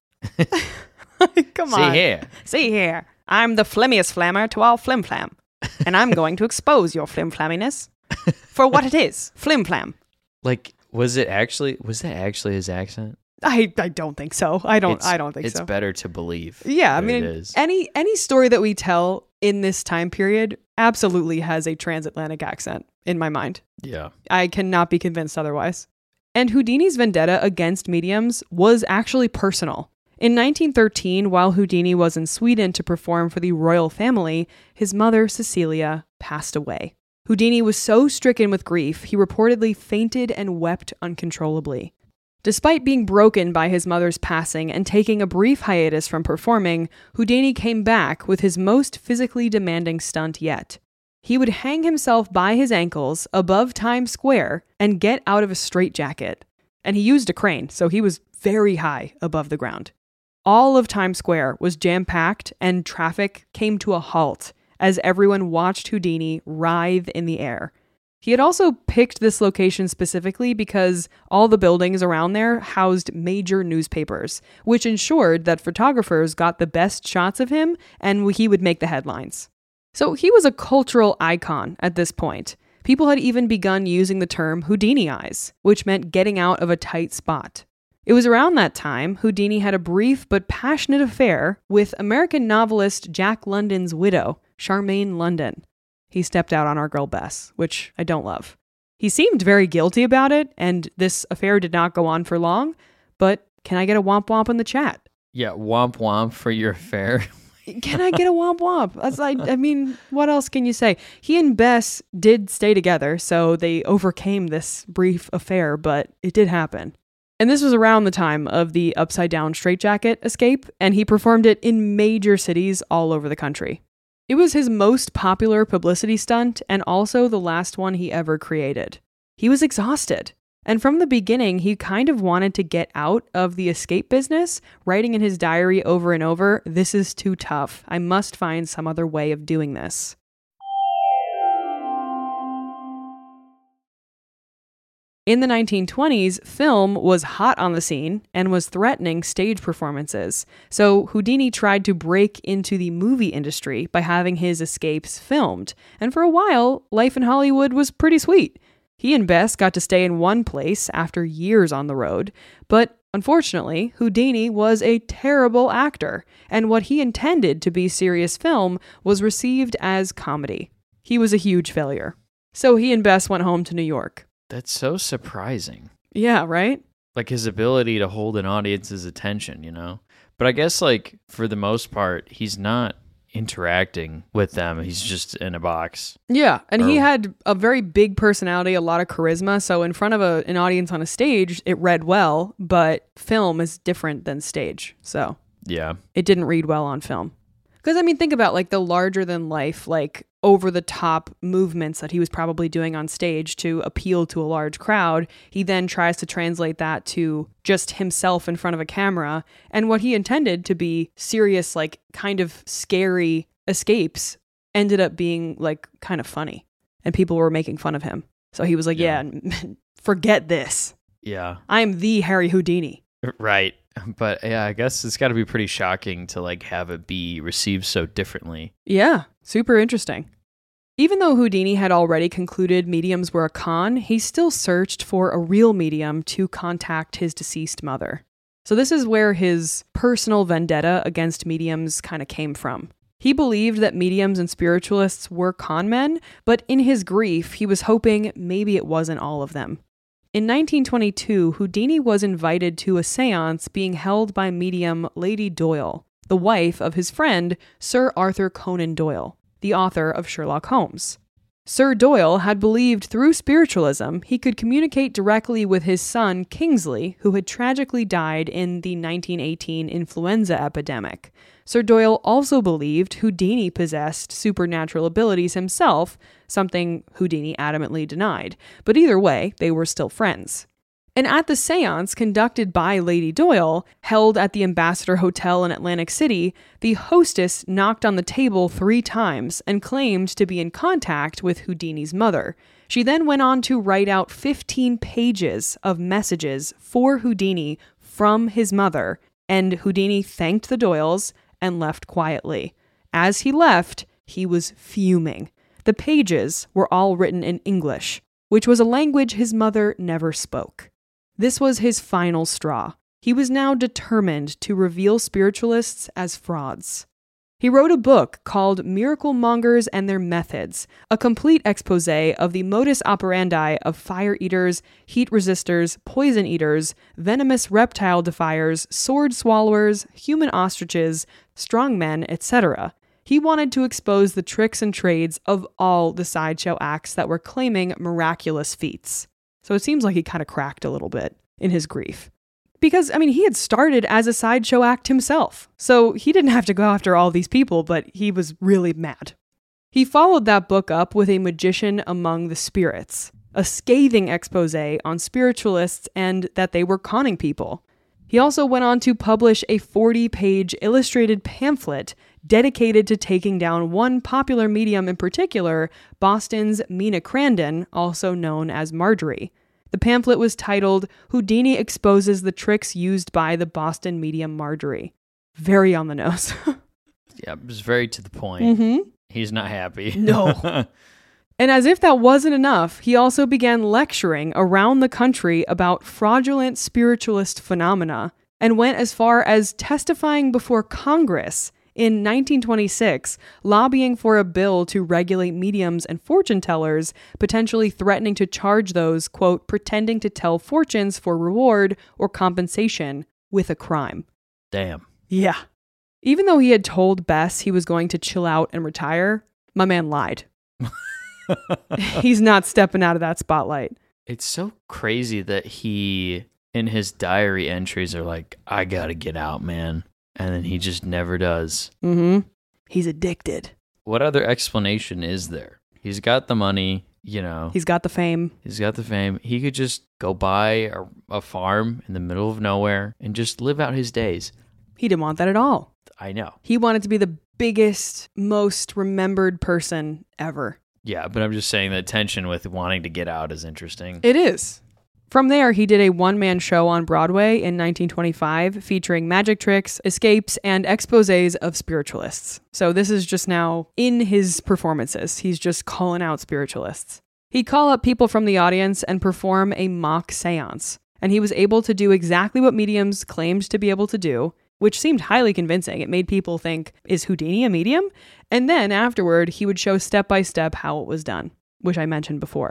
Come on. See here. I'm the flimmiest flammer to all flim-flam. And I'm going to expose your flim-flamminess for what it is. Flim-flam. Like, was that actually his accent? I don't think so. I don't think so. It's better to believe. Yeah, I mean, any story that we tell in this time period absolutely has a transatlantic accent in my mind. Yeah. I cannot be convinced otherwise. And Houdini's vendetta against mediums was actually personal. In 1913, while Houdini was in Sweden to perform for the royal family, his mother, Cecilia, passed away. Houdini was so stricken with grief, he reportedly fainted and wept uncontrollably. Despite being broken by his mother's passing and taking a brief hiatus from performing, Houdini came back with his most physically demanding stunt yet. He would hang himself by his ankles above Times Square and get out of a straitjacket. And he used a crane, so he was very high above the ground. All of Times Square was jam-packed and traffic came to a halt as everyone watched Houdini writhe in the air. He had also picked this location specifically because all the buildings around there housed major newspapers, which ensured that photographers got the best shots of him and he would make the headlines. So he was a cultural icon at this point. People had even begun using the term Houdiniize, which meant getting out of a tight spot. It was around that time Houdini had a brief but passionate affair with American novelist Jack London's widow, Charmaine London. He stepped out on our girl Bess, which I don't love. He seemed very guilty about it, and this affair did not go on for long, but can I get a womp womp in the chat? Yeah, womp womp for your affair. Can I get a womp womp? I mean, what else can you say? He and Bess did stay together, so they overcame this brief affair, but it did happen. And this was around the time of the upside-down straitjacket escape, and he performed it in major cities all over the country. It was his most popular publicity stunt and also the last one he ever created. He was exhausted. And from the beginning, he kind of wanted to get out of the escape business, writing in his diary over and over, "This is too tough. I must find some other way of doing this." In the 1920s, film was hot on the scene and was threatening stage performances. So Houdini tried to break into the movie industry by having his escapes filmed. And for a while, life in Hollywood was pretty sweet. He and Bess got to stay in one place after years on the road. But unfortunately, Houdini was a terrible actor, and what he intended to be serious film was received as comedy. He was a huge failure. So he and Bess went home to New York. That's so surprising. Yeah, right? Like his ability to hold an audience's attention, you know? But I guess, like, for the most part, he's not interacting with them. He's just in a box. Yeah, and he had a very big personality, a lot of charisma. So in front of an audience on a stage, it read well, but film is different than stage. So yeah, it didn't read well on film. Because, I mean, think about like the larger than life, like over the top movements that he was probably doing on stage to appeal to a large crowd. He then tries to translate that to just himself in front of a camera. And what he intended to be serious, like kind of scary escapes ended up being like kind of funny. And people were making fun of him. So he was like, yeah forget this. Yeah. I'm the Harry Houdini. Right. But yeah, I guess it's got to be pretty shocking to like have it be received so differently. Yeah, super interesting. Even though Houdini had already concluded mediums were a con, he still searched for a real medium to contact his deceased mother. So this is where his personal vendetta against mediums kind of came from. He believed that mediums and spiritualists were con men, but in his grief, he was hoping maybe it wasn't all of them. In 1922, Houdini was invited to a seance being held by medium Lady Doyle, the wife of his friend Sir Arthur Conan Doyle, the author of Sherlock Holmes. Sir Doyle had believed through spiritualism he could communicate directly with his son Kingsley, who had tragically died in the 1918 influenza epidemic. Sir Doyle also believed Houdini possessed supernatural abilities himself, something Houdini adamantly denied. But either way, they were still friends. And at the seance conducted by Lady Doyle, held at the Ambassador Hotel in Atlantic City, the hostess knocked on the table 3 times and claimed to be in contact with Houdini's mother. She then went on to write out 15 pages of messages for Houdini from his mother, and Houdini thanked the Doyles and left quietly. As he left, he was fuming. The pages were all written in English, which was a language his mother never spoke. This was his final straw. He was now determined to reveal spiritualists as frauds. He wrote a book called Miracle Mongers and Their Methods, a complete expose of the modus operandi of fire eaters, heat resistors, poison eaters, venomous reptile defiers, sword swallowers, human ostriches, strongmen, etc. He wanted to expose the tricks and trades of all the sideshow acts that were claiming miraculous feats. So it seems like he kind of cracked a little bit in his grief. Because, I mean, he had started as a sideshow act himself, so he didn't have to go after all these people, but he was really mad. He followed that book up with A Magician Among the Spirits, a scathing expose on spiritualists and that they were conning people. He also went on to publish a 40-page illustrated pamphlet dedicated to taking down one popular medium in particular, Boston's Mina Crandon, also known as Marjorie. The pamphlet was titled, Houdini Exposes the Tricks Used by the Boston Medium Marjorie. Very on the nose. Yeah, it was very to the point. Mm-hmm. He's not happy. No. And as if that wasn't enough, he also began lecturing around the country about fraudulent spiritualist phenomena and went as far as testifying before Congress in 1926, lobbying for a bill to regulate mediums and fortune tellers, potentially threatening to charge those, quote, pretending to tell fortunes for reward or compensation with a crime. Damn. Yeah. Even though he had told Bess he was going to chill out and retire, my man lied. He's not stepping out of that spotlight. It's so crazy that he, in his diary entries, are like, I gotta get out, man. And then he just never does. Mm-hmm. He's addicted. What other explanation is there? He's got the money, you know. He's got the fame. He could just go buy a farm in the middle of nowhere and just live out his days. He didn't want that at all. I know. He wanted to be the biggest, most remembered person ever. Yeah, but I'm just saying the tension with wanting to get out is interesting. It is. From there, he did a one-man show on Broadway in 1925 featuring magic tricks, escapes, and exposés of spiritualists. So this is just now in his performances. He's just calling out spiritualists. He'd call up people from the audience and perform a mock seance. And he was able to do exactly what mediums claimed to be able to do, which seemed highly convincing. It made people think, is Houdini a medium? And then afterward, he would show step by step how it was done, which I mentioned before.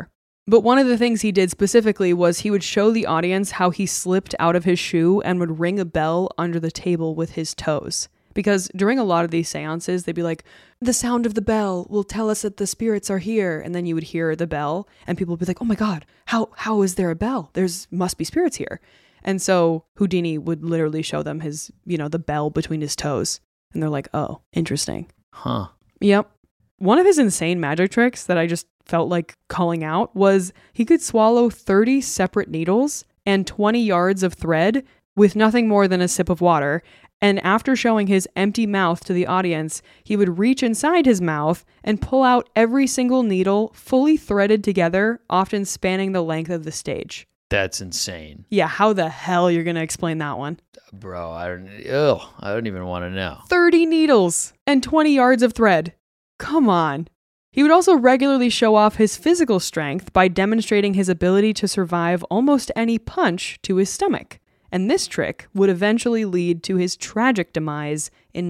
But one of the things he did specifically was he would show the audience how he slipped out of his shoe and would ring a bell under the table with his toes. Because during a lot of these seances, they'd be like, the sound of the bell will tell us that the spirits are here. And then you would hear the bell and people would be like, oh my God, how is there a bell? Must be spirits here. And so Houdini would literally show them his, the bell between his toes. And they're like, oh, interesting. Huh. Yep. One of his insane magic tricks that I just felt like calling out was he could swallow 30 separate needles and 20 yards of thread with nothing more than a sip of water. And after showing his empty mouth to the audience, he would reach inside his mouth and pull out every single needle fully threaded together, often spanning the length of the stage. That's insane. Yeah, how the hell you're going to explain that one? Bro, I don't even want to know. 30 needles and 20 yards of thread. Come on. He would also regularly show off his physical strength by demonstrating his ability to survive almost any punch to his stomach. And this trick would eventually lead to his tragic demise in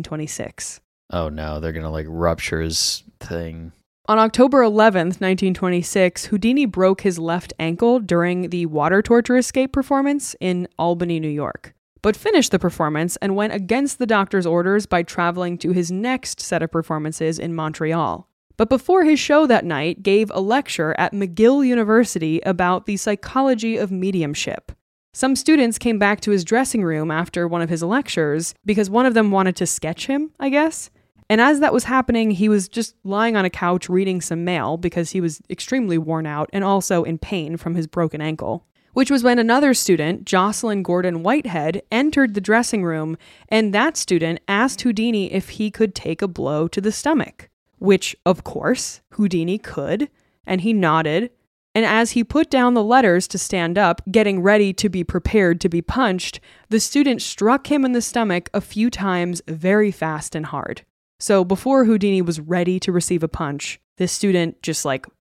1926. Oh no, they're going to rupture his thing. On October 11th, 1926, Houdini broke his left ankle during the water torture escape performance in Albany, New York, but finished the performance and went against the doctor's orders by traveling to his next set of performances in Montreal. But before his show that night, gave a lecture at McGill University about the psychology of mediumship. Some students came back to his dressing room after one of his lectures because one of them wanted to sketch him, I guess. And as that was happening, he was just lying on a couch reading some mail because he was extremely worn out and also in pain from his broken ankle. Which was when another student, Jocelyn Gordon Whitehead, entered the dressing room, and that student asked Houdini if he could take a blow to the stomach. Which, of course, Houdini could, and he nodded. And as he put down the letters to stand up, getting ready to be prepared to be punched, the student struck him in the stomach a few times very fast and hard. So before Houdini was ready to receive a punch, this student just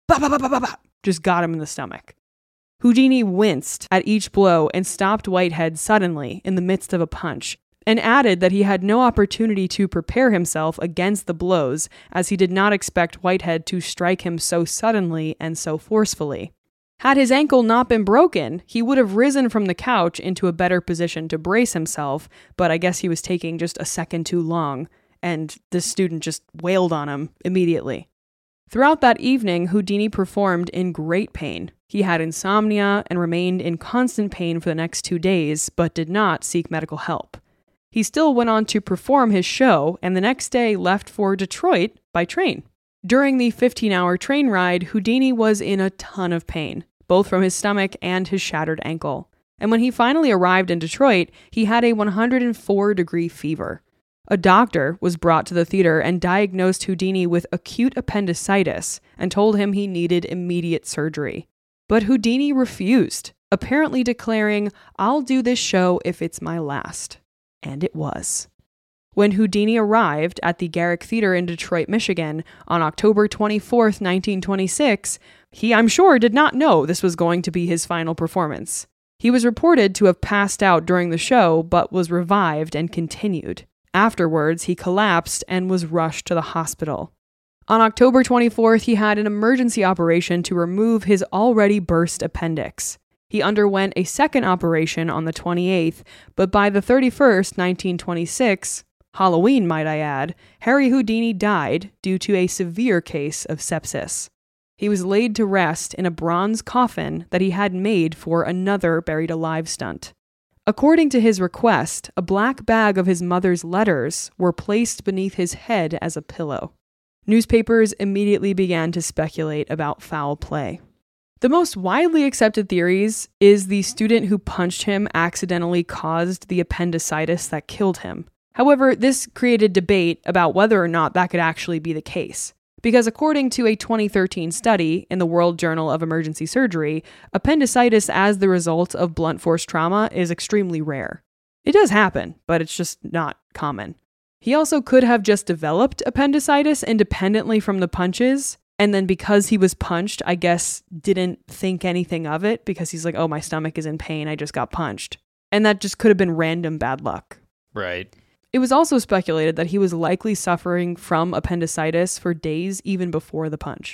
just got him in the stomach. Houdini winced at each blow and stopped Whitehead suddenly in the midst of a punch, and added that he had no opportunity to prepare himself against the blows, as he did not expect Whitehead to strike him so suddenly and so forcefully. Had his ankle not been broken, he would have risen from the couch into a better position to brace himself, but I guess he was taking just a second too long, and the student just wailed on him immediately. Throughout that evening, Houdini performed in great pain. He had insomnia and remained in constant pain for the next 2 days, but did not seek medical help. He still went on to perform his show, and the next day left for Detroit by train. During the 15-hour train ride, Houdini was in a ton of pain, both from his stomach and his shattered ankle. And when he finally arrived in Detroit, he had a 104-degree fever. A doctor was brought to the theater and diagnosed Houdini with acute appendicitis and told him he needed immediate surgery. But Houdini refused, apparently declaring, "I'll do this show if it's my last." And it was. When Houdini arrived at the Garrick Theater in Detroit, Michigan, on October 24th, 1926, he, I'm sure, did not know this was going to be his final performance. He was reported to have passed out during the show, but was revived and continued. Afterwards, he collapsed and was rushed to the hospital. On October 24th, he had an emergency operation to remove his already burst appendix. He underwent a second operation on the 28th, but by the 31st, 1926, Halloween might I add, Harry Houdini died due to a severe case of sepsis. He was laid to rest in a bronze coffin that he had made for another buried alive stunt. According to his request, a black bag of his mother's letters were placed beneath his head as a pillow. Newspapers immediately began to speculate about foul play. The most widely accepted theories is the student who punched him accidentally caused the appendicitis that killed him. However, this created debate about whether or not that could actually be the case. Because according to a 2013 study in the World Journal of Emergency Surgery, appendicitis as the result of blunt force trauma is extremely rare. It does happen, but it's just not common. He also could have just developed appendicitis independently from the punches, and then because he was punched, I guess didn't think anything of it because he's like, oh, my stomach is in pain, I just got punched. And that just could have been random bad luck. Right. It was also speculated that he was likely suffering from appendicitis for days even before the punch,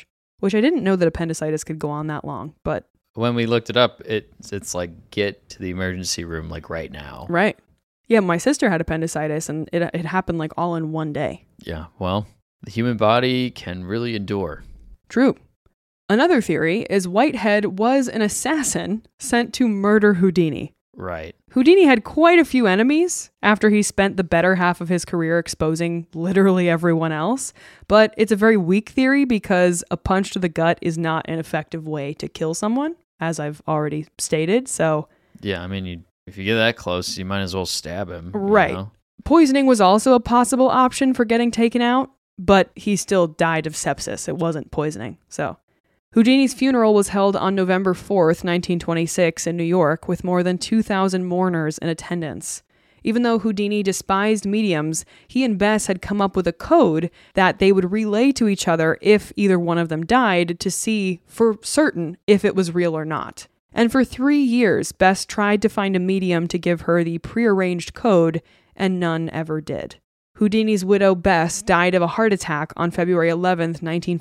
which I didn't know that appendicitis could go on that long, but... When we looked it up, it's like, get to the emergency room like right now. Right. Yeah, my sister had appendicitis, and it happened like all in one day. Yeah, well, the human body can really endure. True. Another theory is Whitehead was an assassin sent to murder Houdini. Right. Houdini had quite a few enemies after he spent the better half of his career exposing literally everyone else, but it's a very weak theory because a punch to the gut is not an effective way to kill someone, as I've already stated, so... Yeah, I mean, if you get that close, you might as well stab him. Right. You know? Poisoning was also a possible option for getting taken out, but he still died of sepsis. It wasn't poisoning, so... Houdini's funeral was held on November 4th, 1926 in New York with more than 2,000 mourners in attendance. Even though Houdini despised mediums, he and Bess had come up with a code that they would relay to each other if either one of them died to see for certain if it was real or not. And for 3 years, Bess tried to find a medium to give her the prearranged code, and none ever did. Houdini's widow, Bess, died of a heart attack on February 11th,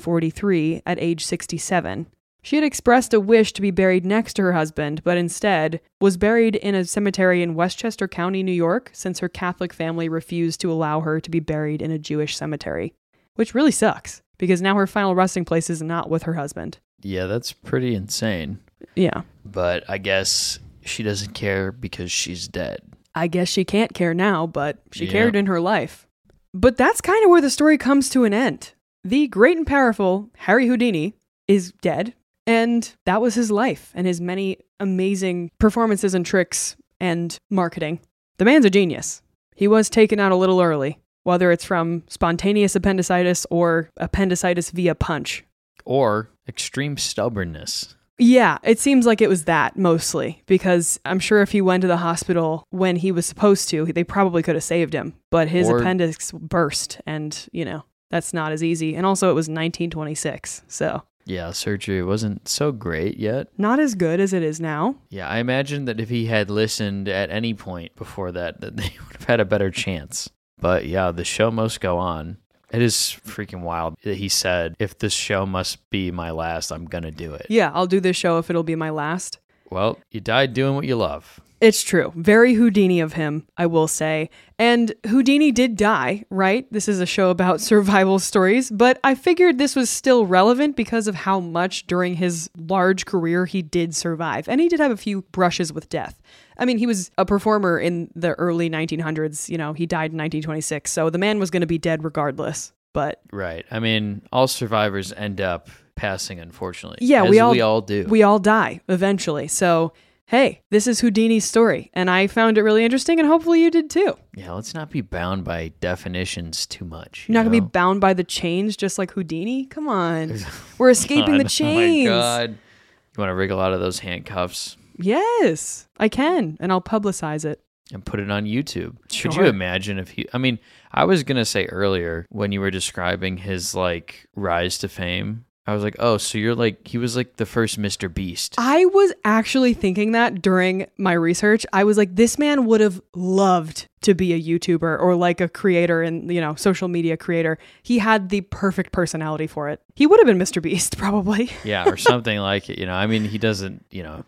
1943, at age 67. She had expressed a wish to be buried next to her husband, but instead was buried in a cemetery in Westchester County, New York, since her Catholic family refused to allow her to be buried in a Jewish cemetery. Which really sucks, because now her final resting place is not with her husband. Yeah, that's pretty insane. Yeah. But I guess she doesn't care because she's dead. I guess she can't care now, but she cared in her life. But that's kind of where the story comes to an end. The great and powerful Harry Houdini is dead, and that was his life and his many amazing performances and tricks and marketing. The man's a genius. He was taken out a little early, whether it's from spontaneous appendicitis or appendicitis via punch. Or extreme stubbornness. Yeah, it seems like it was that mostly, because I'm sure if he went to the hospital when he was supposed to, they probably could have saved him. But his appendix burst, and, that's not as easy. And also it was 1926, so... Yeah, surgery wasn't so great yet. Not as good as it is now. Yeah, I imagine that if he had listened at any point before that they would have had a better chance. But yeah, the show must go on. It is freaking wild that he said, if this show must be my last, I'm going to do it. Yeah, I'll do this show if it'll be my last. Well, you died doing what you love. It's true. Very Houdini of him, I will say. And Houdini did die, right? This is a show about survival stories, but I figured this was still relevant because of how much during his large career he did survive. And he did have a few brushes with death. I mean, he was a performer in the early 1900s. He died in 1926, so the man was going to be dead regardless. But right. I mean, all survivors end up passing, unfortunately. Yeah, we all do. We all die eventually. So, hey, this is Houdini's story, and I found it really interesting, and hopefully you did too. Yeah, let's not be bound by definitions too much. You're not going to be bound by the chains just like Houdini? Come on. We're escaping the chains. Oh my God. You want to wriggle out of those handcuffs? Yes, I can, and I'll publicize it. And put it on YouTube. Sure. Could you imagine if I was going to say earlier when you were describing his rise to fame, I was like, oh, so he was like the first Mr. Beast. I was actually thinking that during my research. I was like, this man would have loved to be a YouTuber or like a creator and, social media creator. He had the perfect personality for it. He would have been Mr. Beast, probably. Yeah, or something like it. He doesn't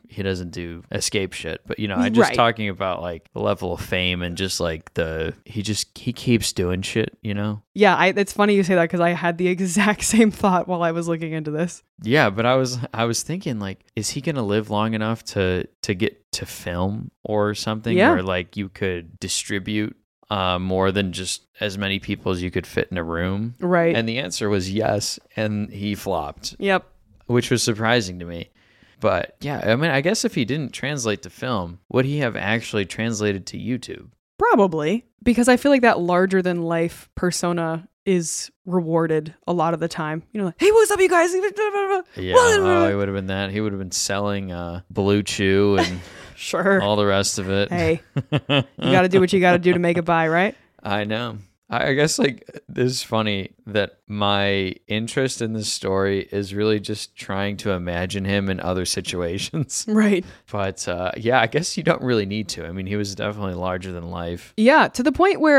do escape shit, but I'm just talking about the level of fame and just he keeps doing shit, Yeah, it's funny you say that because I had the exact same thought while I was looking into this. Yeah, but I was thinking is he gonna live long enough to get to film or something where you could distribute more than just as many people as you could fit in a room? Right. And the answer was yes, and he flopped. Yep. Which was surprising to me. But yeah, I guess if he didn't translate to film, would he have actually translated to YouTube? Probably, because I feel like that larger than life persona is rewarded a lot of the time. Hey, what's up, you guys? Yeah, he would have been that. He would have been selling Blue Chew and sure, all the rest of it. Hey, you got to do what you got to do to make it by, right? I know. I guess this is funny that my interest in this story is really just trying to imagine him in other situations. Right. But I guess you don't really need to. He was definitely larger than life. Yeah, to the point where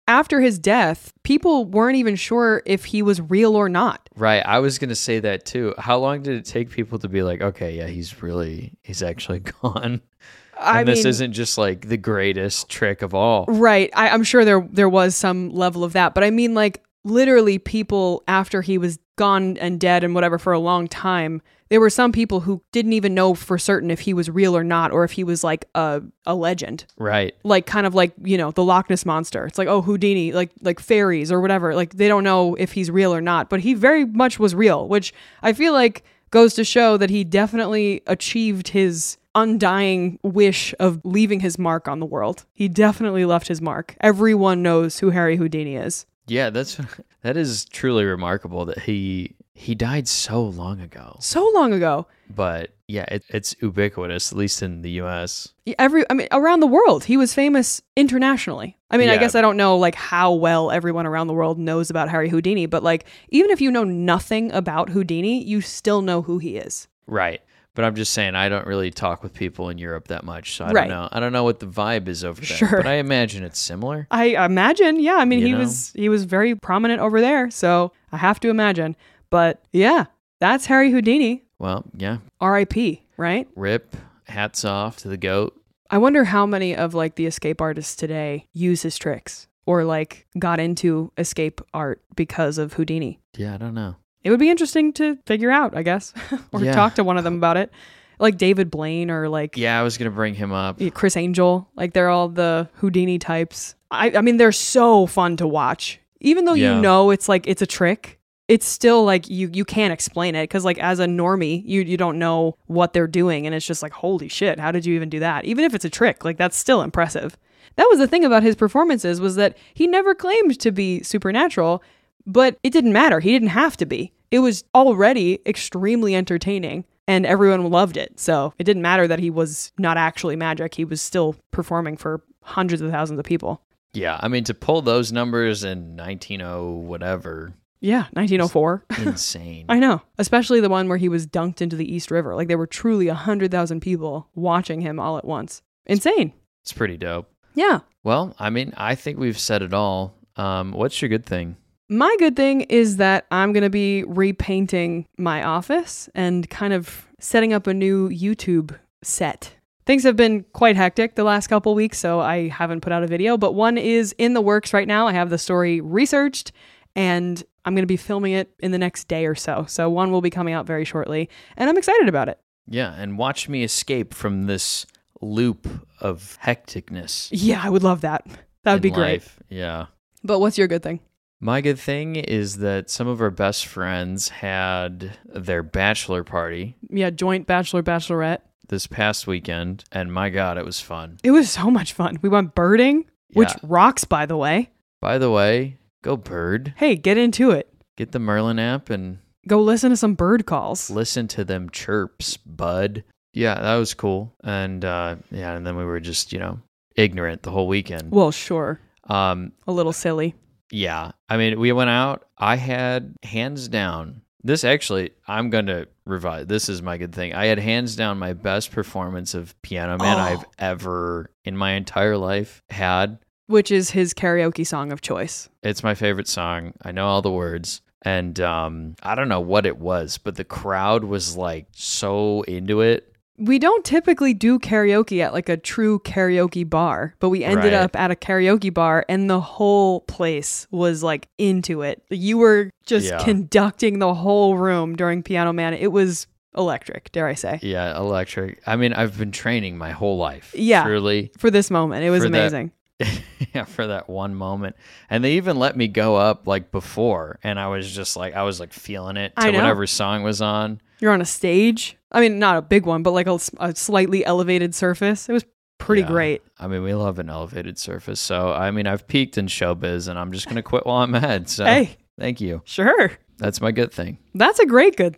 after his death, people weren't even sure if he was real or not. Right. I was going to say that too. How long did it take people to be like, okay, yeah, he's actually gone? This isn't just like the greatest trick of all. Right. I'm sure there was some level of that. But I mean, like, literally people after he was gone and dead and whatever for a long time, there were some people who didn't even know for certain if he was real or not, or if he was like a legend. Right. Like kind of like, you know, the Loch Ness Monster. It's like, oh, Houdini, like fairies or whatever. Like they don't know if he's real or not, but he very much was real, which I feel like goes to show that he definitely achieved his undying wish of leaving his mark on the world. He definitely left his mark. Everyone knows who Harry Houdini is. Yeah, that is truly remarkable that he died so long ago. So long ago. But yeah, it's ubiquitous, at least in the U.S. Around the world. He was famous internationally. I mean, Yeah. I guess I don't know like how well everyone around the world knows about Harry Houdini, but like even if you know nothing about Houdini, you still know who he is. Right. But I'm just saying, I don't really talk with people in Europe that much, so I Right. don't know. I don't know what the vibe is over there, Sure. but I imagine it's similar. I imagine, yeah. I mean, You he was very prominent over there, so I have to imagine. But yeah, that's Harry Houdini. Well, yeah, R.I.P., right? rip, hats off to the GOAT. I wonder how many of like the escape artists today use his tricks or like got into escape art because of Houdini. Yeah, I don't know. It would be interesting to figure out, I guess, or Yeah. talk to one of them about it. Like David Blaine or like Yeah, I was going to bring him up. Chris Angel. Like they're all the Houdini types. I mean, they're so fun to watch. Even though Yeah. you know it's like it's a trick, it's still like you can't explain it because like as a normie, you don't know what they're doing. And it's just like, holy shit, how did you even do that? Even if it's a trick, like that's still impressive. That was the thing about his performances was that he never claimed to be supernatural, but it didn't matter. He didn't have to be. It was already extremely entertaining and everyone loved it. So it didn't matter that he was not actually magic. He was still performing for hundreds of thousands of people. Yeah, I mean, to pull those numbers in 1900 whatever, Yeah, 1904. insane. I know. Especially the one where he was dunked into the East River. Like there were truly 100,000 people watching him all at once. Insane. It's pretty dope. Yeah. Well, I mean, I think we've said it all. What's your good thing? My good thing is that I'm going to be repainting my office and kind of setting up a new YouTube set. Things have been quite hectic the last couple weeks, so I haven't put out a video, but one is in the works right now. I have the story researched and I'm going to be filming it in the next day or so. So one will be coming out very shortly and I'm excited about it. Yeah, and watch me escape from this loop of hecticness. Yeah, I would love that. That would be in great. life. Yeah. But what's your good thing? My good thing is that some of our best friends had their bachelor party Yeah, joint bachelorette. this past weekend, and my God, it was fun. It was so much fun. We went birding, which Yeah. rocks, by the way. By the way, go bird. Hey, get into it. Get the Merlin app and Go listen to some bird calls. listen to them chirps, bud. Yeah, that was cool. And and then we were just, ignorant the whole weekend. Well, sure. A little silly. Yeah. I mean, we went out. I had hands down. This actually, I'm going to revise. This is my good thing. I had hands down my best performance of Piano Man I've ever in my entire life had. Which is his karaoke song of choice. It's my favorite song. I know all the words. And I don't know what it was, but the crowd was like so into it. We don't typically do karaoke at like a true karaoke bar, but we ended Right. up at a karaoke bar and the whole place was like into it. You were just Yeah. conducting the whole room during Piano Man. It was electric, dare I say. Yeah, electric. I mean, I've been training my whole life. Yeah. Truly. For this moment, it was For that- amazing. Yeah, for that one moment. And they even let me go up like before, and I was just like, feeling it I to know. whatever song was on. You're on a stage. I mean, not a big one, but like a slightly elevated surface. It was pretty Yeah. great. I mean, we love an elevated surface. So, I mean, I've peaked in showbiz, and I'm just going to quit while I'm ahead. So, Hey, thank you. sure. That's my good thing. That's a great good thing.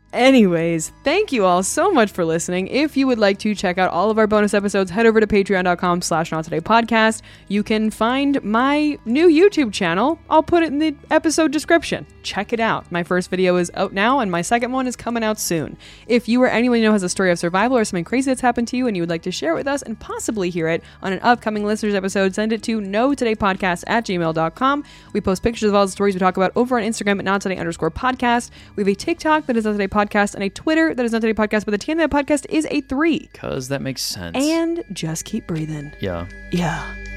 Anyways, thank you all so much for listening. If you would like to check out all of our bonus episodes, head over to patreon.com/nottodaypodcast. You can find my new YouTube channel. I'll put it in the episode description. Check it out. My first video is out now, and my second one is coming out soon. If you or anyone you know has a story of survival or something crazy that's happened to you and you would like to share it with us and possibly hear it on an upcoming listeners episode, send it to nottodaypodcast@gmail.com. We post pictures of all the stories we talk about over on Instagram at nottoday_podcast. We have a TikTok that is Not Today Podcast and a Twitter that is Not Today Podcast, but the T in that podcast is a 3. Because that makes sense. And just keep breathing. Yeah. Yeah.